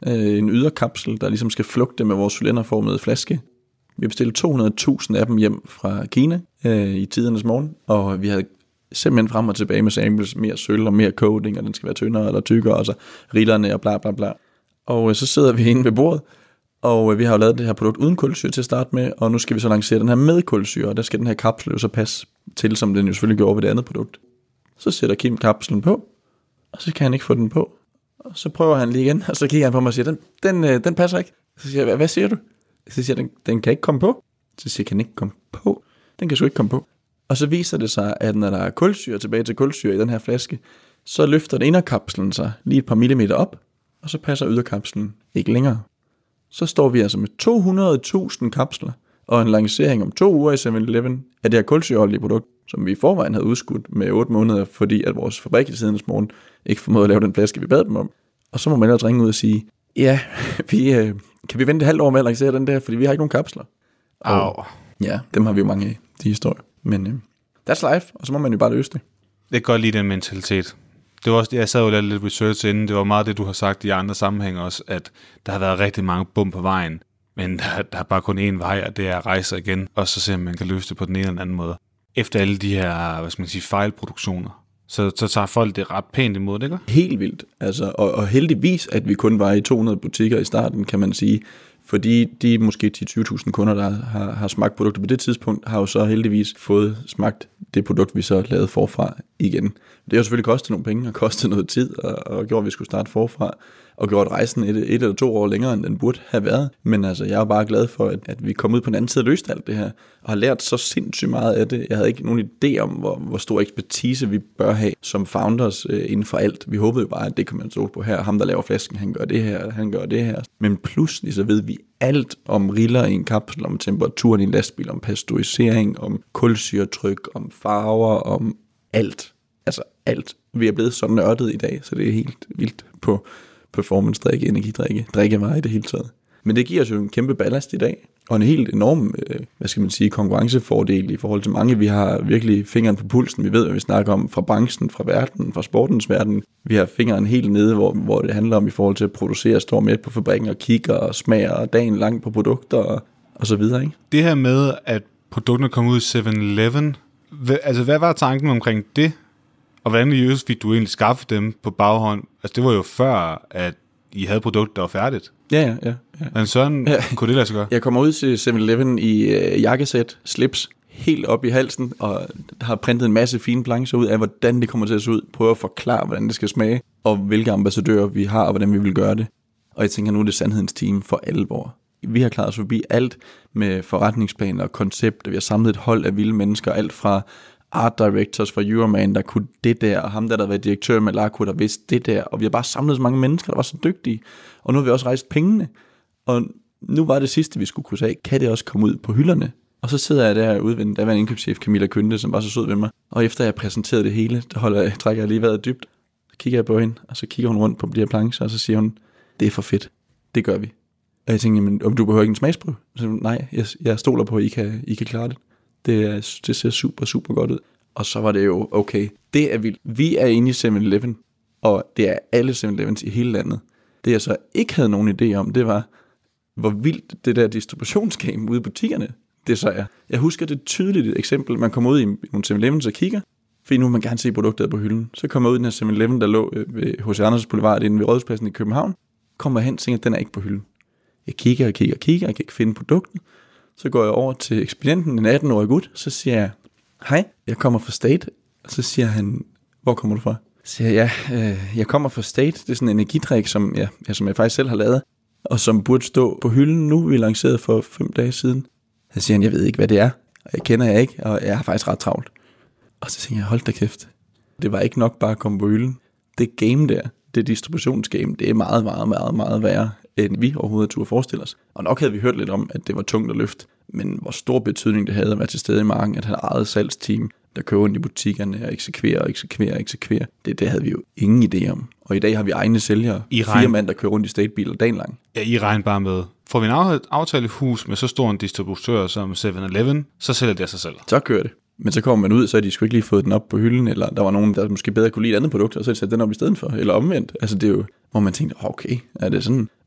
Øh, en yderkapsel, der ligesom skal flugte med vores cylinderformede flaske. Vi bestilte to hundrede tusind af dem hjem fra Kina øh, i tidernes morgen, og vi havde simpelthen frem og tilbage med samples, mere sølv og mere coating, og den skal være tyndere eller tykkere, og så rillerne og bla bla bla. Og øh, så sidder vi inde ved bordet, og øh, vi har jo lavet det her produkt uden kulsyre til at starte med, og nu skal vi så lancere den her med kulsyre, og der skal den her kapsel jo så passe til, som den jo selvfølgelig gjorde ved det andet produkt. Så sætter Kim kapslen på, og så kan han ikke få den på. Og så prøver han lige igen, og så kigger han på mig og siger, den, den, øh, den passer ikke. Så siger jeg, hvad siger du? Så siger jeg, den, den kan ikke komme på. Så siger jeg, kan ikke komme på? Den kan sgu ikke komme på. Og så viser det sig, at når der er kulsyre tilbage til kulsyre i den her flaske, så løfter den inderkapslen sig lige et par millimeter op, og så passer yderkapslen ikke længere. Så står vi altså med to hundrede tusind kapsler, og en lancering om to uger i seven eleven af det her kulsyreholdige produkt, som vi i forvejen havde udskudt med otte måneder, fordi at vores fabrik i tidens morgen ikke formåede at lave den flaske, vi bad dem om. Og så må man ellers ringe ud og sige, ja, vi, øh, kan vi vente et halvt år med at lancere den der, fordi vi har ikke nogen kapsler. Og, ja, dem har vi jo mange af, de historier. Men øh, that's life, og så må man jo bare løse det. Jeg kan godt lide den mentalitet. Det var også, jeg sad jo lidt lidt research inden, det var meget det, du har sagt i andre sammenhænge også, at der har været rigtig mange bum på vejen, men der, der er bare kun én vej, og det er at rejse igen, og så se, om man kan løse det på den ene eller anden måde. Efter alle de her, hvad skal man sige, fejlproduktioner, så, så tager folk det ret pænt imod det, ikke? Helt vildt, altså, og, og heldigvis, at vi kun var i to hundrede butikker i starten, kan man sige, fordi de måske ti til tyve tusind kunder, der har, har smagt produkter på det tidspunkt, har jo så heldigvis fået smagt det produkt, vi så lavede forfra igen. Det har jo selvfølgelig kostet nogle penge og kostet noget tid, og, og gjort, at vi skulle starte forfra, og gjort rejsen et, et eller to år længere, end den burde have været. Men altså, jeg er bare glad for, at, at vi kom ud på den anden side og løste alt det her, og har lært så sindssygt meget af det. Jeg havde ikke nogen idé om, hvor, hvor stor ekspertise vi bør have som founders øh, inden for alt. Vi håbede jo bare, at det kan man stole på her. Ham, der laver flasken, han gør det her, han gør det her. Men pludselig så ved vi alt om riller i en kapsel, om temperaturen i en lastbil, om pasteurisering, om kulsyretryk, om farver, om alt. Altså alt. Vi er blevet så nørdet i dag, så det er helt vildt på performance-drikke, energidrikke, drikkevarer i det hele taget. Men det giver os jo en kæmpe ballast i dag, og en helt enorm, øh, hvad skal man sige, konkurrencefordel i forhold til mange. Vi har virkelig fingeren på pulsen, vi ved, hvad vi snakker om fra branchen, fra verden, fra sportens verden. Vi har fingeren helt nede, hvor, hvor det handler om i forhold til at producere, står med på fabrikken og kigger og smager dagen lang på produkter og, og så videre, ikke? Det her med, at produkterne kom ud i seven eleven, altså hvad var tanken omkring det? Og hvordan i øvrigt fik du egentlig skaffet dem på baghånd? Altså det var jo før, at I havde produkter, der var færdigt. Ja, ja, ja. ja. Men sådan ja. Kunne det lade sig gøre? Jeg kommer ud til seven eleven i øh, jakkesæt, slips, helt op i halsen, og har printet en masse fine plancher ud af, hvordan det kommer til at se ud. Prøver at forklare, hvordan det skal smage, og hvilke ambassadører vi har, og hvordan vi vil gøre det. Og jeg tænker, nu er det sandhedens team for alvor. Vi har klaret os forbi alt med forretningsplaner og koncept, og vi har samlet et hold af vilde mennesker, alt fra art directors fra Euroman, der kunne det der, og ham der, der var direktør med Laco, der vidste det der, og vi har bare samlet så mange mennesker, der var så dygtige, og nu har vi også rejst pengene, og nu var det sidste, vi skulle kunne sige, kan det også komme ud på hylderne? Og så sidder jeg derude ved den daværende indkøbschef Camilla Kønte, som var så sød ved mig, og efter jeg præsenterede det hele, der holder jeg, trækker jeg lige vejret dybt, så kigger jeg på hende, og så kigger hun rundt på de her plancher, og så siger hun, det er for fedt, det gør vi. Og jeg tænker, men om du behøver ikke en smagsprøve? Så nej, jeg, jeg stoler på, at I kan, I kan klare det. Det, er, det ser super, super godt ud. Og så var det jo, okay, det er vildt. Vi er inde i seven eleven, og det er alle seven elevens i hele landet. Det jeg så ikke havde nogen idé om, det var, hvor vildt det der distributionsgame ude i butikkerne, det så er. Jeg husker det tydeligt et eksempel. Man kommer ud i nogle seven elevens og kigger, fordi nu vil man gerne se produktet på hylden. Så kommer jeg ud i den her seven eleven, der lå ved H C Andersens Boulevard inde ved Rådhuspladsen i København. Kommer jeg hen og tænker, at den er ikke på hylden. Jeg kigger og kigger og kigger, jeg kan ikke finde produktet. Så går jeg over til ekspedienten, en atten-årig gut, så siger jeg, hej, jeg kommer fra State. Og så siger han, hvor kommer du fra? Så siger jeg, ja, øh, jeg kommer fra State. Det er sådan en energidrik, som, ja, ja, som jeg faktisk selv har lavet, og som burde stå på hylden nu. Vi lancerede for fem dage siden. Så siger han, jeg ved ikke, hvad det er, og jeg kender jeg ikke, og jeg har faktisk ret travlt. Og så tænker jeg, hold da kæft. Det var ikke nok bare at komme på hylden. Det game der, det distributionsgame, det er meget, meget, meget, meget værre, end vi overhovedet turde forestille os. Og nok havde vi hørt lidt om, at det var tungt at løfte, men hvor stor betydning det havde at være til stede i marken, at han havde eget salgsteam, der kører ind i butikkerne og eksekverer og eksekverer og eksekverer. Det, det havde vi jo ingen idé om. Og i dag har vi egne sælgere, fire mand, der kører rundt i statebiler dagen lang. Ja, I regner bare med. Får vi en aftale hus med så stor en distributør som seven eleven, så sælger det sig selv. Så kører det. Men så kommer man ud, så har de sgu ikke lige fået den op på hylden, eller der var nogen, der måske bedre kunne lide et andet produkt, og så har de sat den op i stedet for, eller omvendt. Altså det er jo, hvor man tænkte, okay, er det sådan?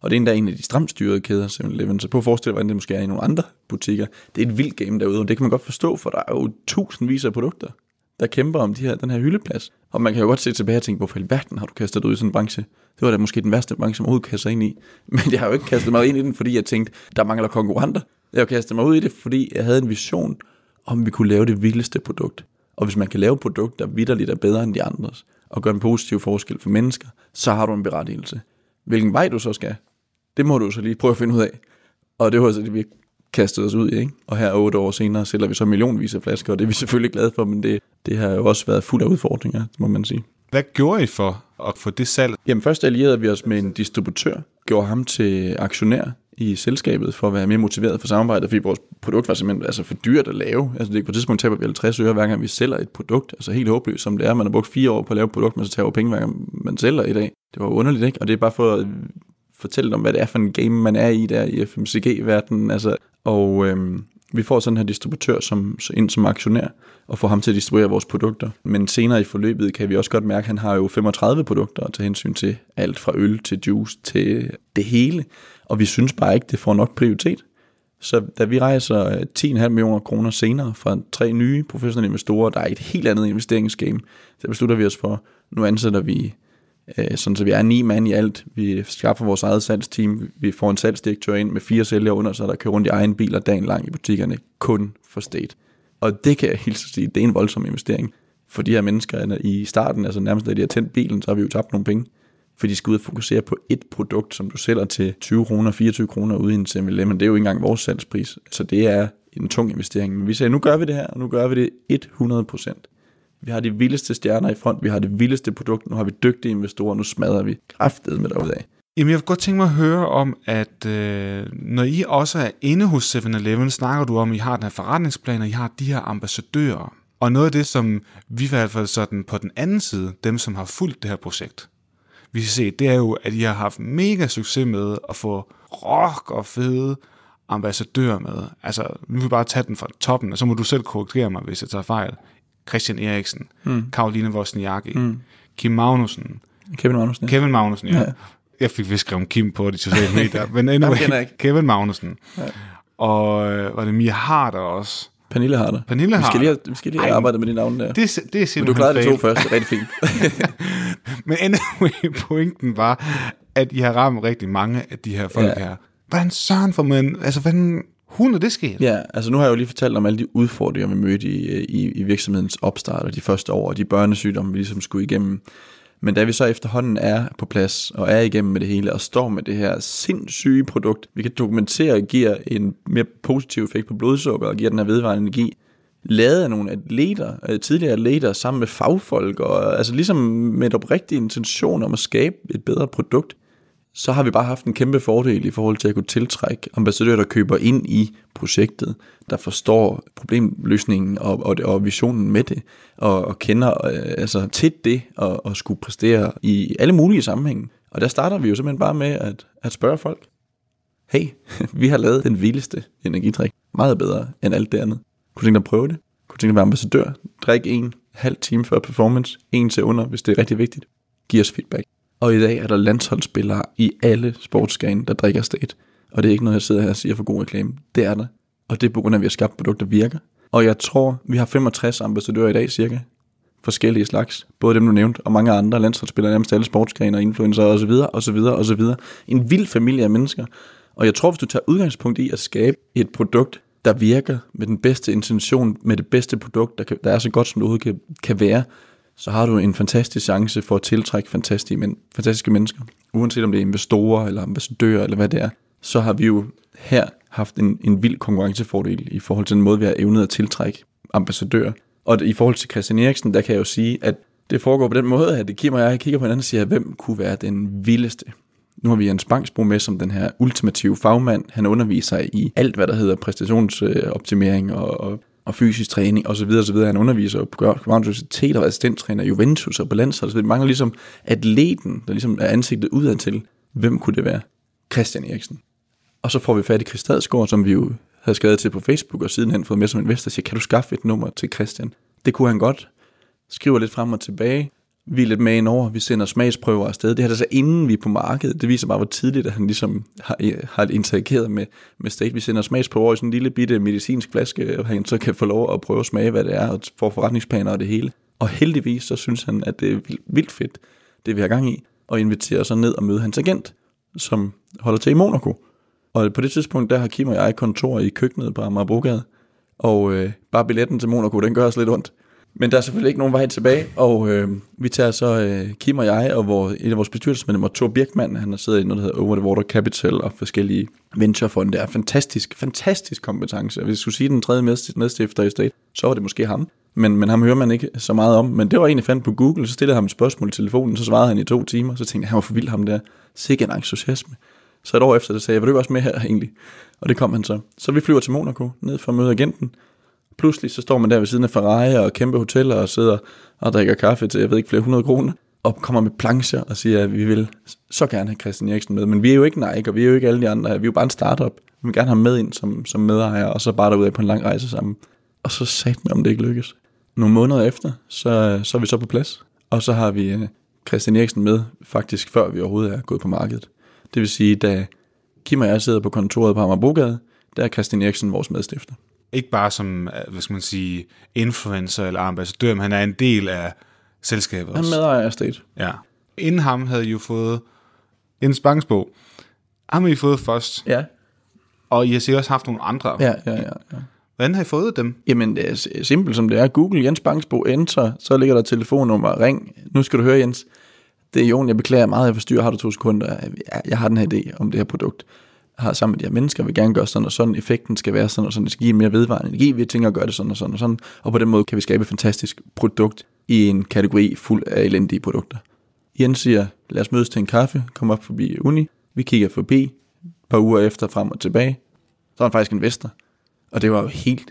Og det er endda en af de stramt styrede kæder, seven eleven. Så på at forestille dig, hvordan det måske er i nogle andre butikker. Det er et vildt game derude, og det kan man godt forstå, for der er jo tusindvis af produkter, der kæmper om de her, den her hyldeplads. Og man kan jo godt se tilbage og tænke, hvorfor i alverden har du kastet dig ud i sådan en branche? Det var da måske den værste branche, som overhovedet kaster ind i. Men jeg har jo ikke kastet mig ind i den, fordi jeg tænkte, der mangler konkurrenter. Jeg har kastet mig ud i det, fordi jeg havde en vision, om vi kunne lave det vildeste produkt. Og hvis man kan lave et produkt, der vitterligt er bedre end de andres, og gøre en positiv forskel for mennesker, så har du en berettigelse. Hvilken vej du så skal, det må du så lige prøve at finde ud af. Og det var så det, vi kastede os ud i, ikke? Og her otte år senere sælger vi så millionvis af flasker, og det er vi selvfølgelig glade for, men det, det har jo også været fuld af udfordringer, må man sige. Hvad gjorde I for at få det salg? Jamen først allierede vi os med en distributør, gjorde ham til aktionær i selskabet for at være mere motiveret for samarbejdet, fordi vores produkt var simpelthen altså for dyrt at lave. Altså det, på et tidspunkt taber vi halvtreds øre, hver gang vi sælger et produkt. Altså helt håbløst, som det er. Man har brugt fire år på at lave et produkt, men så tager penge, hver gang man sælger i dag. Det var underligt, ikke? Og det er bare for at fortælle om, hvad det er for en game, man er i der i F M C G-verdenen. Altså, og øhm, vi får sådan her distributør som, ind som aktionær, og får ham til at distribuere vores produkter. Men senere i forløbet kan vi også godt mærke, at han har jo femogtredive produkter at tage hensyn til. Alt fra øl til juice til det hele. Og vi synes bare ikke, det får nok prioritet. Så da vi rejser ti komma fem millioner kroner senere fra tre nye professionelle investorer, der er et helt andet investeringsgame, så beslutter vi os for, nu ansætter vi, øh, sådan så vi er ni mand i alt. Vi skaffer vores eget salgsteam. Vi får en salgsdirektør ind med fire sælgere under, så der kører rundt i egen biler dagen lang i butikkerne, kun for state. Og det kan jeg hilse at sige, det er en voldsom investering. For de her mennesker i starten, altså nærmest da de har tændt bilen, så har vi jo tabt nogle penge. For de skal ud og fokusere på et produkt, som du sælger til tyve kroner, fireogtyve kroner ude i en seven eleven. Det er jo ikke engang vores salgspris. Så det er en tung investering. Men vi sagde, nu gør vi det her, og nu gør vi det hundrede procent. Vi har de vildeste stjerner i front, vi har det vildeste produkt, nu har vi dygtige investorer, nu smadrer vi kraftedet med derudad. Jamen, jeg vil godt tænke mig at høre om, at øh, når I også er inde hos seven eleven, snakker du om, at I har den her forretningsplan, og I har de her ambassadører. Og noget af det, som vi i hvert fald sådan på den anden side, dem som har fulgt det her projekt, vi kan se, det er jo, at I har haft mega succes med at få rock og fede ambassadører med. Altså, nu vil vi bare tage den fra toppen, og så må du selv korrigere mig, hvis jeg tager fejl. Christian Eriksen, mm. Karoline Wozniacki, mm. Kim Magnussen. Kevin Magnussen. Kevin Magnussen, ja. ja. Jeg fik vist skrevet Kim på de sociale medier, men anyway, Kevin Magnussen. Ja. Og øh, var det Mia Harder også? Pernille Harder. Pernille Harder. Vi skal lige, vi skal lige Ej, arbejde med de navne der. Det, det er simpelthen men du klarede det to først, det er rigtig fint. Men anyway, pointen var, at I har ramt rigtig mange af de her folk ja. her. Hvordan søren for man, altså hvordan hundrede det sket? Ja, altså nu har jeg jo lige fortalt om alle de udfordringer, vi mødte i, i, i virksomhedens opstart og de første år, og de børnesygdomme, vi ligesom skulle igennem. Men da vi så efterhånden er på plads og er igennem med det hele og står med det her sindssyge produkt, vi kan dokumentere giver en mere positiv effekt på blodsukker og giver den her vedvarende energi, lavet af nogle atleter, tidligere atleter sammen med fagfolk, og altså ligesom med et oprigtig intention om at skabe et bedre produkt, så har vi bare haft en kæmpe fordel i forhold til at kunne tiltrække ambassadører, der køber ind i projektet, der forstår problemløsningen og, og, og visionen med det, og, og kender øh, altså til det, og, og skulle præstere i alle mulige sammenhænge. Og der starter vi jo simpelthen bare med at, at spørge folk, hey, vi har lavet den vildeste energidrik, meget bedre end alt det andet. Kunne du tænke dig at prøve det? Kunne du tænke dig at være ambassadør? Drik en halv time før performance, en til under, hvis det er rigtig vigtigt. Giv os feedback. Og i dag er der landsholdsspillere i alle sportsgrene, der drikker state. Og det er ikke noget, jeg sidder her og siger for god reklame. Det er der. Og det er på grund af, at vi har skabt produkter, der virker. Og jeg tror, vi har femogtres ambassadører i dag cirka. Forskellige slags. Både dem, du nævnte, og mange andre landsholdsspillere, nærmest alle sportsgrene og influencer osv. osv. osv. En vild familie af mennesker. Og jeg tror, hvis du tager udgangspunkt i at skabe et produkt, der virker med den bedste intention, med det bedste produkt, der, kan, der er så godt, som det overhovedet kan, kan være, så har du en fantastisk chance for at tiltrække fantastiske, men, fantastiske mennesker. Uanset om det er investorer eller ambassadører eller hvad det er, så har vi jo her haft en, en vild konkurrencefordel i forhold til den måde, vi har evnet at tiltrække ambassadører. Og i forhold til Christian Eriksen, der kan jeg jo sige, at det foregår på den måde, at det Kim og jeg kigger på hinanden og siger, hvem kunne være den vildeste. Nu har vi Jens Bangsbro med som den her ultimative fagmand. Han underviser i alt, hvad der hedder præstationsoptimering og, og og fysisk træning osv. osv. Han underviser på Københavns Universitet og assistenttræner Juventus og på landshold. Så det mangler ligesom atleten, der ligesom er ansigtet udad til. Hvem kunne det være? Christian Eriksen. Og så får vi fat i Chris Stadsgaard, som vi jo havde skrevet til på Facebook, og sidenhen fået med som investor, og siger, kan du skaffe et nummer til Christian? Det kunne han godt. Skriver lidt frem og tilbage, Vi er lidt med ind over, vi sender smagsprøver afsted. Det her er så inden vi er på markedet. Det viser bare, hvor tidligt, at han ligesom har, har interageret med, med State. Vi sender smagsprøver i sådan en lille bitte medicinsk flaske, og han så kan få lov at prøve at smage, hvad det er, og få forretningsplaner og det hele. Og heldigvis, så synes han, at det er vildt fedt, det vi har gang i, og inviterer så ned og møde hans agent, som holder til i Monaco. Og på det tidspunkt, der har Kim og jeg kontor i køkkenet på Amagerbrogade, og øh, bare billetten til Monaco, den gør os lidt ondt. Men der er selvfølgelig ikke nogen vej tilbage, og øh, vi tager så øh, Kim og jeg og vores, et af vores bestyrelsesmedlemmer, Thor Birkmann, han har siddet i noget, der hedder Over the Water Capital og forskellige venturefonde. Det er fantastisk, fantastisk kompetence. Hvis jeg skulle sige den tredje medstifter i State, så var det måske ham. Men, men ham hører man ikke så meget om. Men det var en, jeg fandt på Google, så stillede ham et spørgsmål i telefonen, så svarede han i to timer, så tænkte jeg, han var for vild ham der. Sikke en entusiasme. Så et år efter det sagde jeg, vil du ikke også med her egentlig? Og det kom han så. Så vi flyver til Monaco, ned for at møde agenten. Pludselig så står man der ved siden af Ferrari og kæmpe hoteller og sidder og drikker kaffe til, jeg ved ikke, flere hundrede kroner, og kommer med plancher og siger, at vi vil så gerne have Christian Eriksen med. Men vi er jo ikke Nike, og vi er jo ikke alle de andre her. Vi er jo bare en startup. Vi vil gerne have med ind som, som medejer, og så bare derudad på en lang rejse sammen. Og så sagde man, om det ikke lykkes. Nogle måneder efter, så, så er vi så på plads. Og så har vi Christian Eriksen med, faktisk før vi overhovedet er gået på markedet. Det vil sige, da Kim og jeg sidder på kontoret på Amagerbrogade, der er Christian Eriksen vores medstifter. Ikke bare som, hvad skal man sige, influencer eller ambassadør, men han er en del af selskabet også. Han er medejer af State. Ja. Inden ham havde I jo fået Jens Bangsbo. Ham har I fået først. Ja. Og I har sikkert også haft nogle andre. Ja, ja, ja. ja. Hvordan har I fået dem? Jamen, det er simpelt som det er. Google Jens Bangsbo, enter, så ligger der telefonnummer, ring. Nu skal du høre, Jens. Det er Jon, jeg beklager meget, jeg forstyrrer. Har du to sekunder? Jeg har den her idé om det her produkt. Har sammen med de her mennesker, vil gerne gøre sådan og sådan, effekten skal være sådan og sådan, det skal give mere vedvarende energi, vi tænker at gøre det sådan og sådan og sådan, og på den måde kan vi skabe et fantastisk produkt i en kategori fuld af elendige produkter. Jens siger, lad os mødes til en kaffe, kom op forbi Uni, vi kigger forbi, et par uger efter frem og tilbage, så er han faktisk investor, og det var jo helt,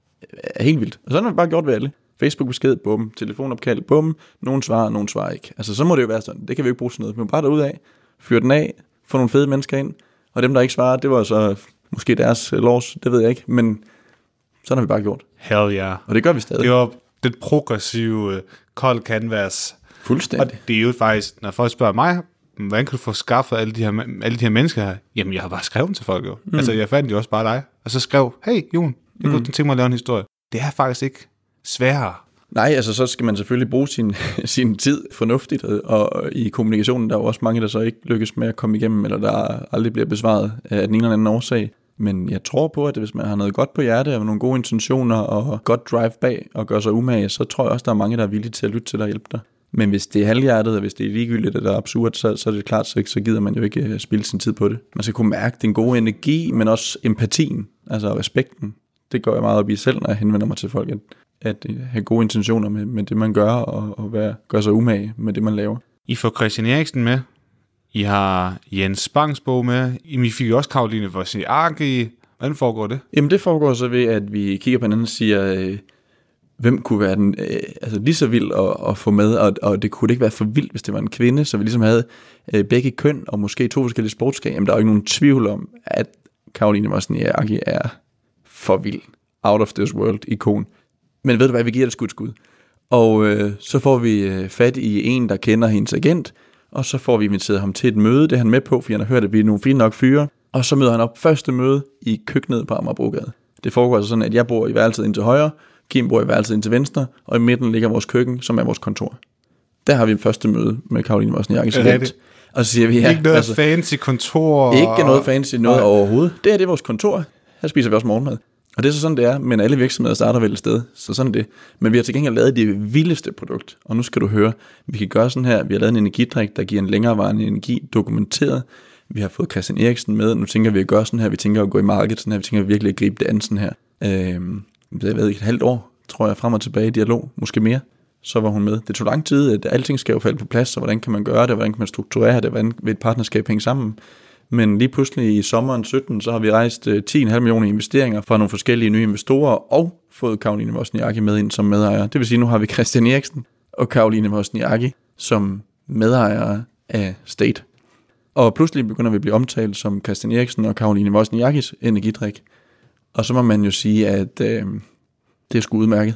helt vildt, og sådan har vi bare gjort ved alle. Facebook-besked, bum, telefonopkald, bum, nogen svarer, nogen svarer ikke. Altså så må det jo være sådan, det kan vi jo ikke bruge sådan noget, men bare derudad, fyr den af, få nogle fede mennesker ind, og dem, der ikke svarer, det var så måske deres loss, det ved jeg ikke, men sådan har vi bare gjort. Hell yeah. Og det gør vi stadig. Det var det progressive cold canvas. Fuldstændig. Og det er jo faktisk, når folk spørger mig, hvordan kan du få skaffet alle de her, alle de her mennesker her? Jamen, jeg har bare skrevet til folk jo. Mm. Altså, jeg fandt jo også bare dig. Og så skrev, hey, Jon, jeg kunne mm. tænke mig at lave en historie. Det er faktisk ikke sværere. Nej, altså så skal man selvfølgelig bruge sin, sin tid fornuftigt, og i kommunikationen der er jo også mange, der så ikke lykkes med at komme igennem, eller der aldrig bliver besvaret af den ene eller anden årsag. Men jeg tror på, at hvis man har noget godt på hjerte, og nogle gode intentioner, og godt drive bag, og gør sig umage, så tror jeg også, der er mange, der er villige til at lytte til dig og hjælpe dig. Men hvis det er halvhjertet, og hvis det er ligegyldigt, eller absurd, så, så er det klart, så, så gider man jo ikke spilde sin tid på det. Man skal kunne mærke den gode energi, men også empatien, altså respekten. Det går jeg meget op i selv, når jeg henvender mig til folk, at at have gode intentioner med, med det, man gør, og, og være, gøre sig umage med det, man laver. I får Christian Eriksen med. I har Jens Bangsbo med. I fik jo også Caroline Wozniacki. Hvordan foregår det? Jamen, det foregår så ved, at vi kigger på hinanden og siger, øh, hvem kunne være den, øh, altså lige så vild at, at få med, og, og det kunne ikke være for vildt, hvis det var en kvinde, så vi ligesom havde øh, begge køn, og måske to forskellige sportsgrene. Jamen, der er jo ikke nogen tvivl om, at Caroline Wozniacki er for vild. Out of this world ikon. Men ved du hvad, vi giver det skud skud. Og øh, så får vi øh, fat i en, der kender hendes agent, og så får vi inviteret ham til et møde, det er han med på, for han har hørt, at vi er nogle fine nok fyre. Og så møder han op første møde i køkkenet på Amagerbrogade. Det foregår altså sådan, at jeg bor i værelset ind til højre, Kim bor i værelset ind til venstre, og i midten ligger vores køkken, som er vores kontor. Der har vi et første møde med Caroline Wozniackis agent. Og så siger vi, ja, ikke noget altså, fancy kontor. Ikke noget fancy, noget nej. Overhovedet. Det her det er vores kontor. Her spiser vi også morgenmad. Og det er så sådan, det er, men alle virksomheder starter vel et sted, så sådan det. Men vi har til gengæld lavet det vildeste produkt, og nu skal du høre, vi kan gøre sådan her, vi har lavet en energidrik, der giver en længerevarende energi, dokumenteret. Vi har fået Christian Eriksen med, nu tænker vi at gøre sådan her, vi tænker at gå i markedet sådan her, vi tænker virkelig at gribe det an sådan her. Øhm, det har været et halvt år, tror jeg, frem og tilbage i dialog, måske mere, så var hun med. Det tog lang tid, at alting skal jo falde på plads, så hvordan kan man gøre det, hvordan kan man strukturere det, hvordan vil et partnerskab hænge sammen. Men lige pludselig i sommeren sytten, så har vi rejst ti komma fem millioner investeringer fra nogle forskellige nye investorer, og fået Caroline Wozniacki med ind som medejer. Det vil sige, nu har vi Christian Eriksen og Caroline Wozniacki som medejere af State. Og pludselig begynder vi at blive omtalt som Christian Eriksen og Caroline Wozniackis energidrik. Og så må man jo sige, at øh, det er sgu udmærket.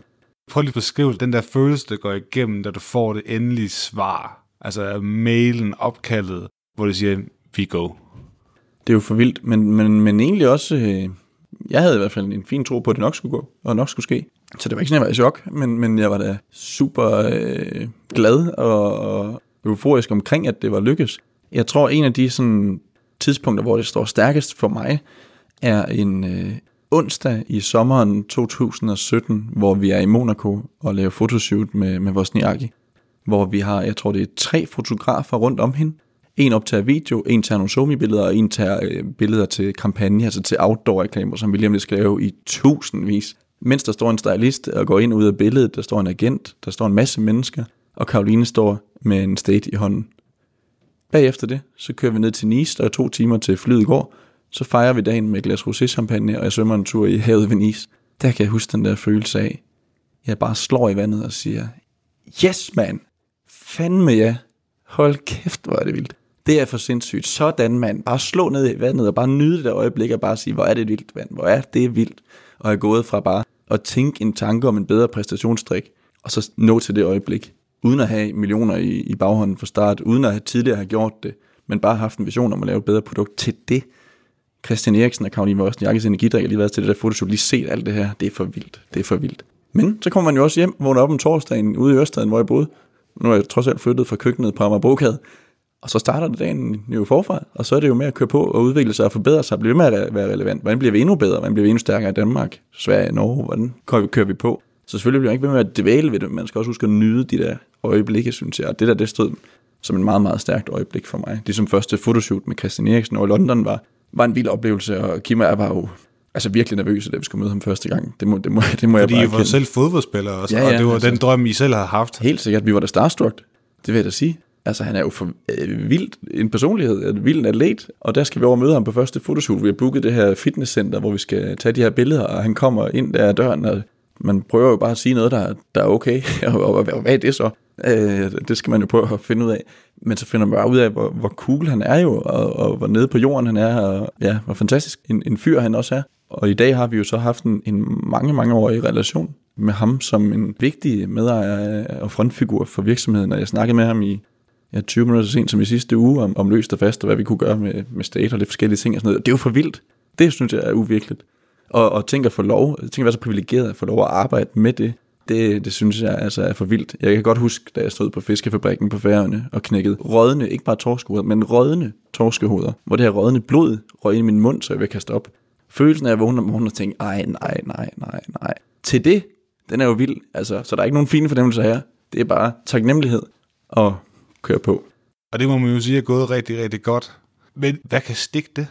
Prøv lige at beskrive den der følelse, der går igennem, da du får det endelige svar. Altså mailen, opkaldet, hvor det siger, vi go. Det er jo for vildt, men, men, men egentlig også, øh, jeg havde i hvert fald en fin tro på, at det nok skulle gå, og nok skulle ske. Så det var ikke sådan, jeg var i chok, men, men jeg var da super øh, glad og, og euforisk omkring, at det var lykkes. Jeg tror, en af de sådan, tidspunkter, hvor det står stærkest for mig, er en øh, onsdag i sommeren to tusind og sytten, hvor vi er i Monaco og laver fotoshoot med, med Wozniacki, hvor vi har, jeg tror det er tre fotografer rundt om hende. En optager video, en tager nogle somi-billeder, og en tager øh, billeder til kampagne, altså til outdoor-reklamer, som William skal lave i tusindvis. Mens der står en stylist og går ind og ud af billedet, der står en agent, der står en masse mennesker, og Caroline står med en state i hånden. Bagefter det, så kører vi ned til Nice, der er to timer til flyet går, så fejrer vi dagen med et glas rosé-champagne, og jeg svømmer en tur i havet ved Nice. Der kan jeg huske den der følelse af, jeg bare slår i vandet og siger, yes man, fandme ja, hold kæft, hvor er det vildt. Det er for sindssygt. Sådan mand, bare slå ned i vandet og bare nyde det der øjeblik og bare sige, hvor er det vildt vand, hvor er det vildt. Og jeg er gået fra bare at tænke en tanke om en bedre præstationsstrik, og så nå til det øjeblik, uden at have millioner i, i baghånden fra start, uden at have tidligere have gjort det, men bare haft en vision om at lave et bedre produkt til det. Christian Eriksen og Caroline Wozniackis energidrik har lige været til det der fotoshoot, lige set alt det her. Det er for vildt, det er for vildt. Men så kommer man jo også hjem, vågner op om torsdagen ude i Ørestaden, hvor jeg boede. Nu er jeg trods alt flyttet fra køkkenet på Amagerbrogade. Og så starter det dagen jo forfra, og så er det jo med at køre på og udvikle sig og forbedre sig, og blive med at være relevant. Hvordan bliver vi endnu bedre? Hvordan bliver vi endnu stærkere i Danmark, Sverige, Norge? Hvordan kører vi på? Så selvfølgelig bliver jeg ikke ved med at dvæle ved det, men man skal også huske at nyde de der øjeblikke, synes jeg. Og det der, det stod som en meget, meget stærkt øjeblik for mig. Det som første fotoshoot med Christian Eriksen over London var, var en vild oplevelse, og Kim og jeg var jo altså virkelig nervøse, da vi skulle møde ham første gang. Det må, det må, det må jeg bare Fordi I var selv fodboldspillere også, ja, ja, og det var altså den drøm, I selv havde haft. Helt sikkert, vi var da starstruck, det vil jeg da sige. Altså, han er jo for øh, vildt en personlighed, en vild atlet, og der skal vi over møde ham på første fotoshoot. Vi har booket det her fitnesscenter, hvor vi skal tage de her billeder, og han kommer ind der ad døren, og man prøver jo bare at sige noget, der, der er okay, og, og, og hvad er det så? Øh, det skal man jo prøve at finde ud af. Men så finder man bare ud af, hvor, hvor cool han er jo, og, og hvor nede på jorden han er, og ja, hvor fantastisk en, en fyr han også er. Og i dag har vi jo så haft en, en mange, mange årig relation med ham som en vigtig medejer og frontfigur for virksomheden, og jeg snakkede med ham i ja, tyve minutter så sent som i sidste uge om, om løst og fast, og hvad vi kunne gøre med, med state og lidt forskellige ting og sådan noget. Det er jo for vildt. Det synes jeg er uvirkeligt. Og, og tænk at få lov, tænk at være så privilegeret at få lov at arbejde med det, det, det synes jeg altså er for vildt. Jeg kan godt huske, da jeg stod på fiskefabrikken på Færøerne og knækkede rådne, ikke bare torskehoveder, men rådne torskehoveder, hvor det her rådne blod røg ind i min mund, så jeg ville kaste op. Følelsen af at vågne om morgenen og tænke, ej, nej, nej, nej, nej. Til det, den er jo vild. Altså, så der er ikke nogen fine fornemmelser her. Det er bare taknemmelighed og køre på. Og det må man jo sige er gået rigtig, rigtig godt. Men hvad kan stikke det?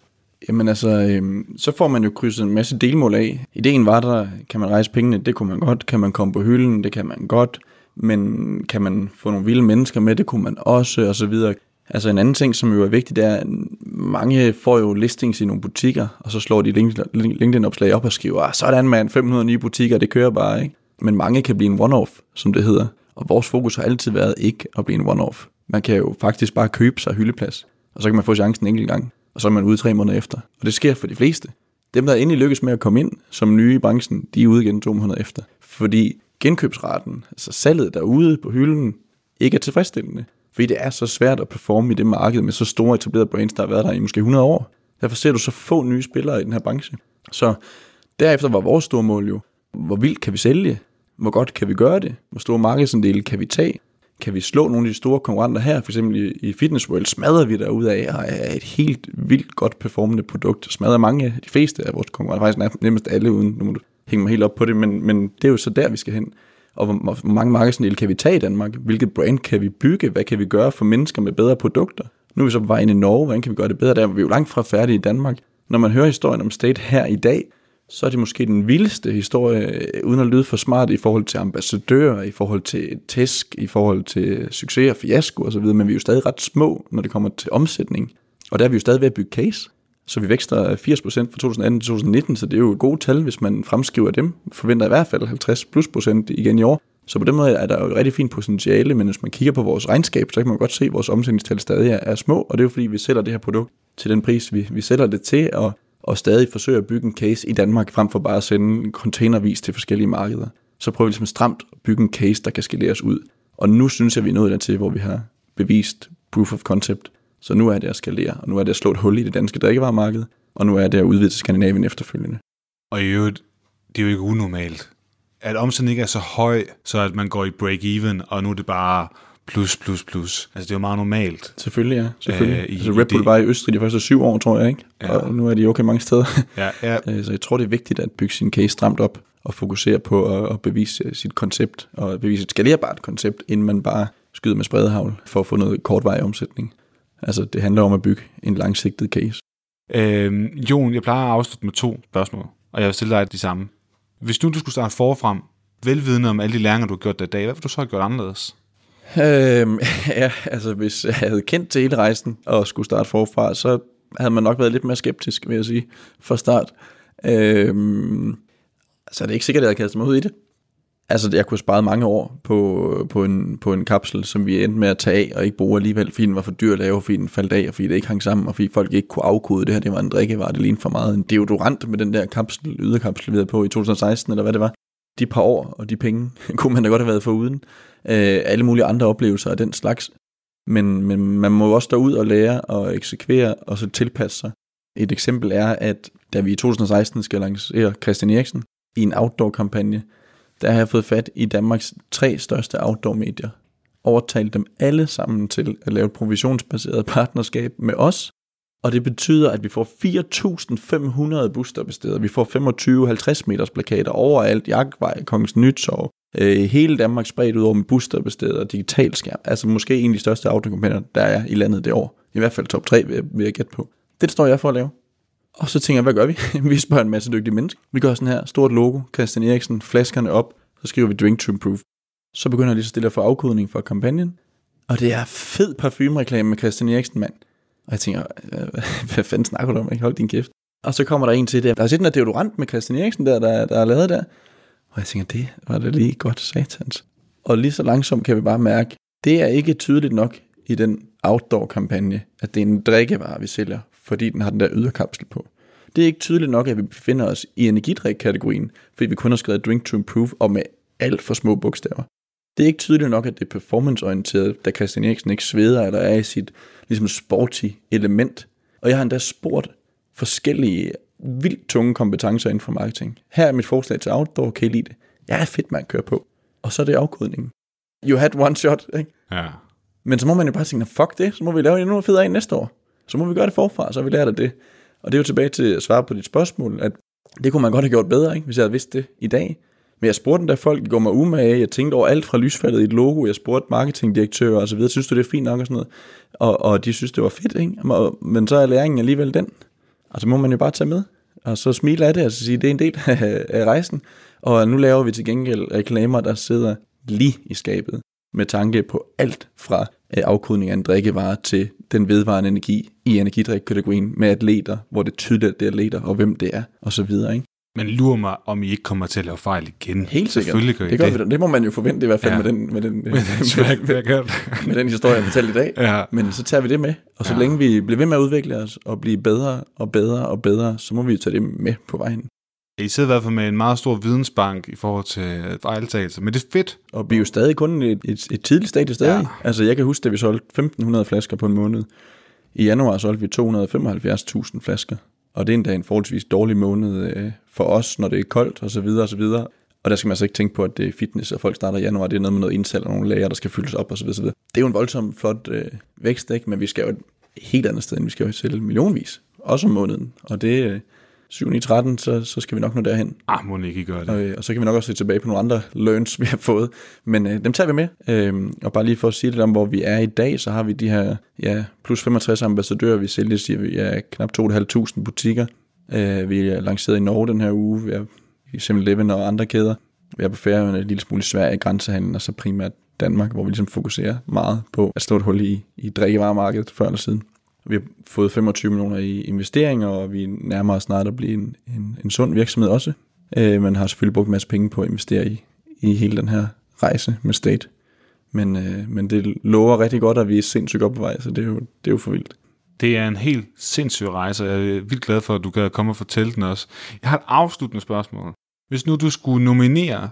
Jamen altså, øhm, så får man jo krydset en masse delmål af. Ideen var der, kan man rejse pengene, det kunne man godt. Kan man komme på hylden, det kan man godt. Men kan man få nogle vilde mennesker med, det kunne man også, og så videre. Altså en anden ting, som jo er vigtigt, det er, at mange får jo listings i nogle butikker, og så slår de LinkedIn-opslag op og skriver, ah, sådan man, fem hundrede nye butikker, det kører bare, ikke? Men mange kan blive en one-off, som det hedder. Og vores fokus har altid været ikke at blive en one-off. Man kan jo faktisk bare købe sig hyldeplads, og så kan man få chancen en enkelt gang, og så er man ude tre måneder efter. Og det sker for de fleste. Dem, der endelig lykkes med at komme ind som nye i branchen, de er ude igen to måneder efter. Fordi genkøbsraten, altså salget derude på hylden, ikke er tilfredsstillende. Fordi det er så svært at performe i det marked med så store etablerede brands, der har været der i måske hundrede år. Derfor ser du så få nye spillere i den her branche. Så derefter var vores store mål jo, hvor vildt kan vi sælge? Hvor godt kan vi gøre det? Hvor store markedsandele kan vi tage? Kan vi slå nogle af de store konkurrenter her? For eksempel i, i Fitness World smadrer vi derude af og er et helt vildt godt performende produkt. Smadrer mange, de fleste af vores konkurrenter, faktisk nærmest alle uden, nu må du hænge mig helt op på det, men, men det er jo så der, vi skal hen. Og hvor, hvor mange markedsandele kan vi tage i Danmark? Hvilket brand kan vi bygge? Hvad kan vi gøre for mennesker med bedre produkter? Nu er vi så på vej ind i Norge. Hvordan kan vi gøre det bedre der? Vi er jo langt fra færdige i Danmark. Når man hører historien om State her i dag, så er det måske den vildeste historie, uden at lyde for smart i forhold til ambassadører, i forhold til tæsk, i forhold til succes og fiasko osv., men vi er jo stadig ret små, når det kommer til omsætning. Og der er vi jo stadig ved at bygge case. Så vi vækster firs procent fra to tusind atten til to tusind nitten, så det er jo et gode tal, hvis man fremskriver dem. Vi forventer i hvert fald halvtreds plus procent igen i år. Så på den måde er der jo et rigtig fint potentiale, men hvis man kigger på vores regnskab, så kan man godt se, at vores omsætningstal stadig er, er små, og det er jo fordi, vi sælger det her produkt til den pris, vi, vi sælger det til, og, og stadig forsøger at bygge en case i Danmark, frem for bare at sende containervis til forskellige markeder. så prøver vi ligesom stramt at bygge en case, der kan skaleres ud. Og nu synes jeg, vi er nået dertil, hvor vi har bevist proof of concept. Så nu er det at skalere, og nu er det at slå et hul i det danske drikkevaremarked, og nu er det at udvide til Skandinavien efterfølgende. Og i øvrigt, det er jo ikke unormalt, at omsætningen ikke er så høj, så at man går i break-even, og nu er det bare plus, plus, plus. Altså, det er jo meget normalt. Selvfølgelig, ja. Selvfølgelig. Æh, i, altså, Red Bull var i Østrig de første syv år, tror jeg, ikke? Ja. Og nu er de okay mange steder. Ja, ja. Så jeg tror, det er vigtigt at bygge sin case stramt op, og fokusere på at, at bevise sit koncept, og bevise et skalerbart koncept, inden man bare skyder med spredehagl for at få noget kortvarig omsætning. Altså, det handler om at bygge en langsigtet case. Øhm, Jon, jeg plejer at afslutte med to spørgsmål, og jeg vil stille dig de samme. Hvis nu du skulle starte forfrem, velvidende om alle de læringer, du har gjort i dag, hvad vil du så have gjort anderledes? Øhm, ja, altså hvis jeg havde kendt til hele rejsen og skulle starte forfra, så havde man nok været lidt mere skeptisk, vil jeg sige, fra start. Øhm, så er det ikke sikkert, at jeg havde kastet mig ud i det. Altså, jeg kunne have sparet mange år på, på, en, på en kapsel, som vi endte med at tage af og ikke bruge alligevel, fordi den var for dyr at lave, fordi den faldt af, og fordi det ikke hang sammen, og fordi folk ikke kunne afkode det her. Det var en drikkevare, det lignede for meget en deodorant med den der kapsel, yderkapsel, vi havde på i to tusind og seksten, eller hvad det var. De par år og de penge kunne man da godt have været foruden. Øh, alle mulige andre oplevelser af den slags. Men, men man må også derud og lære og eksekvere og så tilpasse sig. Et eksempel er, at da vi i to tusind og seksten skal lancere Christian Eriksen i en outdoor-kampagne, der har jeg fået fat i Danmarks tre største outdoor-medier. Overtalt dem alle sammen til at lave et provisionsbaseret partnerskab med os. Og det betyder, at vi får fire tusind fem hundrede busstoppesteder. Vi får femogtyve til halvtreds meters plakater overalt. Jagtvej, Kongens Nytorv. Øh, hele Danmark spredt ud over med busstoppesteder og digital skærm. Altså måske en af de største outdoor-kampagner, der er i landet det år. I hvert fald top tre, vil jeg, vil jeg gætte på. Det står jeg for at lave. Og så tænker jeg, hvad gør vi? Vi spørger en masse dygtige mennesker. Vi gør sådan her, stort logo, Christian Eriksen, flaskerne op, så skriver vi drink to improve. Så begynder jeg lige så stille at få afkodning for kampagnen. Og det er fed parfumereklame med Christian Eriksen, mand. Og jeg tænker, hvad fanden snakker du om? Ikke? Hold din kæft. Og så kommer der en til der. Der er set den der deodorant med Christian Eriksen der, der, der er lavet der. Og jeg tænker, det var da lige godt satans. Og lige så langsomt kan vi bare mærke, det er ikke tydeligt nok i den outdoor-kampagne, at det er en drikkevare, vi sælger, fordi den har den der yderkapsel på. Det er ikke tydeligt nok, at vi befinder os i energidrik-kategorien, fordi vi kun har skrevet drink to improve og med alt for små bogstaver. Det er ikke tydeligt nok, at det er performanceorienteret, da Christian Eriksen ikke sveder eller er i sit ligesom sporty element. Og jeg har endda spurgt forskellige vildt tunge kompetencer inden for marketing. Her er mit forslag til outdoor, kan I lide det? Ja, er fedt, man kører på. Og så er det afkodningen. You had one shot, ikke? Ja. Men så må man jo bare tænke, fuck det, så må vi lave endnu federe en næste år. Så må vi gøre det forfra, så har vi lært af det. Og det er jo tilbage til at svare på dit spørgsmål, at det kunne man godt have gjort bedre, ikke, hvis jeg havde vidst det i dag. Men jeg spurgte den der folk, de går mig umage, jeg tænkte over alt fra lysfaldet i et logo, jeg spurgte marketingdirektører og så videre, synes du det er fint nok og sådan noget, og, og de synes det var fedt, ikke? Men så er læringen alligevel den, og så må man jo bare tage med, og så smile af det, og så sige, det er en del af rejsen, og nu laver vi til gengæld reklamer, der sidder lige i skabet, med tanke på alt fra afkodning af en drikkevare til den vedvarende energi i energidrik-kategorien med atleter, hvor det er tydeligt, at det er atleter, og hvem det er, og så videre, ikke? Men lurer mig, om I ikke kommer til at lave fejl igen. Helt sikkert. Selvfølgelig gør I det. Gør det. Vi, det må man jo forvente i hvert fald ja. med den, med den, med, med, med den historie, jeg fortalte i dag. Ja. Men så tager vi det med, og så ja. længe vi bliver ved med at udvikle os og blive bedre og bedre og bedre, så må vi tage det med på vejen. I sidder i hvert fald med en meget stor vidensbank i forhold til fejltagelser, men det er fedt. Og vi er jo stadig kun et, et, et tidligt stadie stadig. Ja. Altså jeg kan huske, at vi solgte femten hundrede flasker på en måned. I januar solgte vi to hundrede og femoghalvfjerds tusind flasker. Og det er endda en forholdsvis dårlig måned øh, for os, når det er koldt og så videre og så videre. Og der skal man altså ikke tænke på, at det er fitness, og folk starter i januar. Det er noget med noget indsalg og nogle lager, der skal fyldes op og så videre. Så videre. Det er jo en voldsom flot øh, vækst, ikke? Men vi skal jo et helt andet sted, end vi skal jo sælge millionvis. Også om måneden. Og det er øh, syv ni tretten, så, så skal vi nok nå derhen. Ah, må ikke gøre det. Og, øh, og så kan vi nok også se tilbage på nogle andre learns, vi har fået. Men øh, dem tager vi med. Øh, og bare lige for at sige lidt om, hvor vi er i dag, så har vi de her ja, plus femogtres ambassadører, vi sælger, siger vi, ja, knap to tusind fem hundrede butikker. Uh, vi er lanceret i Norge den her uge, vi er i syv eleven og andre kæder. Vi er på Færøerne, en lille smule i Sverige i grænsehandlen, og så primært Danmark, hvor vi ligesom fokuserer meget på at slå et hul i, i drikkevaremarkedet før eller siden. Vi har fået femogtyve millioner i investeringer, og vi nærmer os snart at blive en, en, en sund virksomhed også. Uh, man har selvfølgelig brugt en masse penge på at investere i, i hele den her rejse med State. Men, uh, men det lover rigtig godt, at vi er sindssygt op på vej, så det er jo, det er jo for vildt. Det er en helt sindssyg rejse, og jeg er vildt glad for, at du kan komme og fortælle den også. Jeg har et afsluttende spørgsmål. Hvis nu du skulle nominere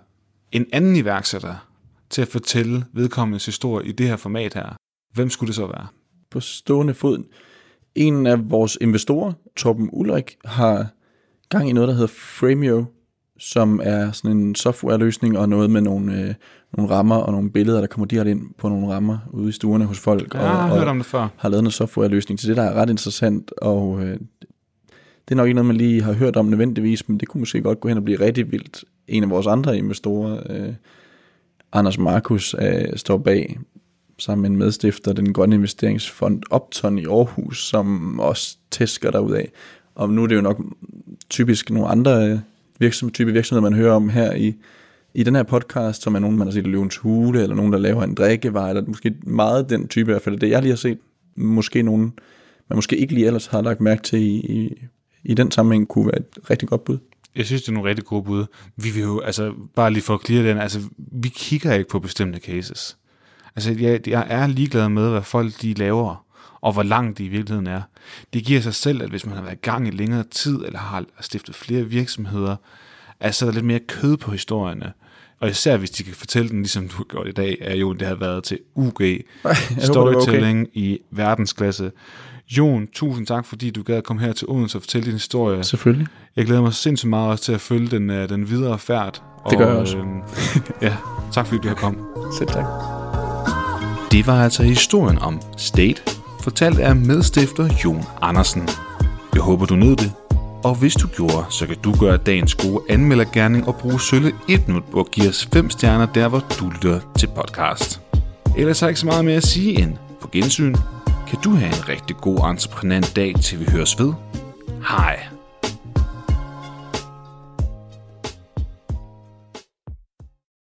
en anden iværksætter til at fortælle vedkommendes historie i det her format her, hvem skulle det så være? På stående fod. En af vores investorer, Torben Ulrik, har gang i noget, der hedder Frameo, som er sådan en softwareløsning og noget med nogle, øh, nogle rammer og nogle billeder, der kommer direkte ind på nogle rammer ude i stuerne hos folk. Ja, og, jeg har og hørt om det før. Har lavet noget softwareløsning til det, der er ret interessant, og øh, det er nok ikke noget, man lige har hørt om nødvendigvis, men det kunne måske godt gå hen og blive rigtig vildt. En af vores andre investorer, øh, Anders Markus, øh, står bag, sammen med en medstifter, den grønne investeringsfond Opton i Aarhus, som også tæsker derudad. Og nu er det jo nok typisk nogle andre virksom, type virksomheder, man hører om her i, i den her podcast, som er nogen, man har set i Løvens Hule, eller nogen, der laver en drikkevare, eller måske meget den type, i hvert fald det, jeg lige har set. Måske nogen, man måske ikke lige ellers har lagt mærke til i, i, i den sammenhæng, kunne være et rigtig godt bud. Jeg synes, det er nogle rigtig gode bud. Vi vil jo, altså, bare lige for at clear den, altså, vi kigger ikke på bestemte cases. Altså, jeg, jeg er ligeglad med, hvad folk de laver, og hvor langt de i virkeligheden er. Det giver sig selv, at hvis man har været i gang i længere tid, eller har stiftet flere virksomheder, altså, så er der lidt mere kød på historierne. Og især hvis de kan fortælle den, ligesom du har gjort i dag, er jo, det har været til U G, storytelling okay. i verdensklasse. Jon, tusind tak, fordi du gad at komme her til Odense og fortælle din historie. Selvfølgelig. Jeg glæder mig sindssygt meget også til at følge den, den videre færd. Det gør jeg også. Øh, ja, tak fordi du har kommet. Selv tak. Det var altså historien om State, fortalt af medstifter Jon Andersen. Jeg håber, du nød det. Og hvis du gjorde, så kan du gøre dagens gode anmeldergerning og bruge sølle et minut på at give os fem stjerner der, hvor du lytter til podcast. Ellers har jeg ikke så meget mere at sige end på gensyn. Kan du have en rigtig god entreprenant dag, til vi høres ved? Hej!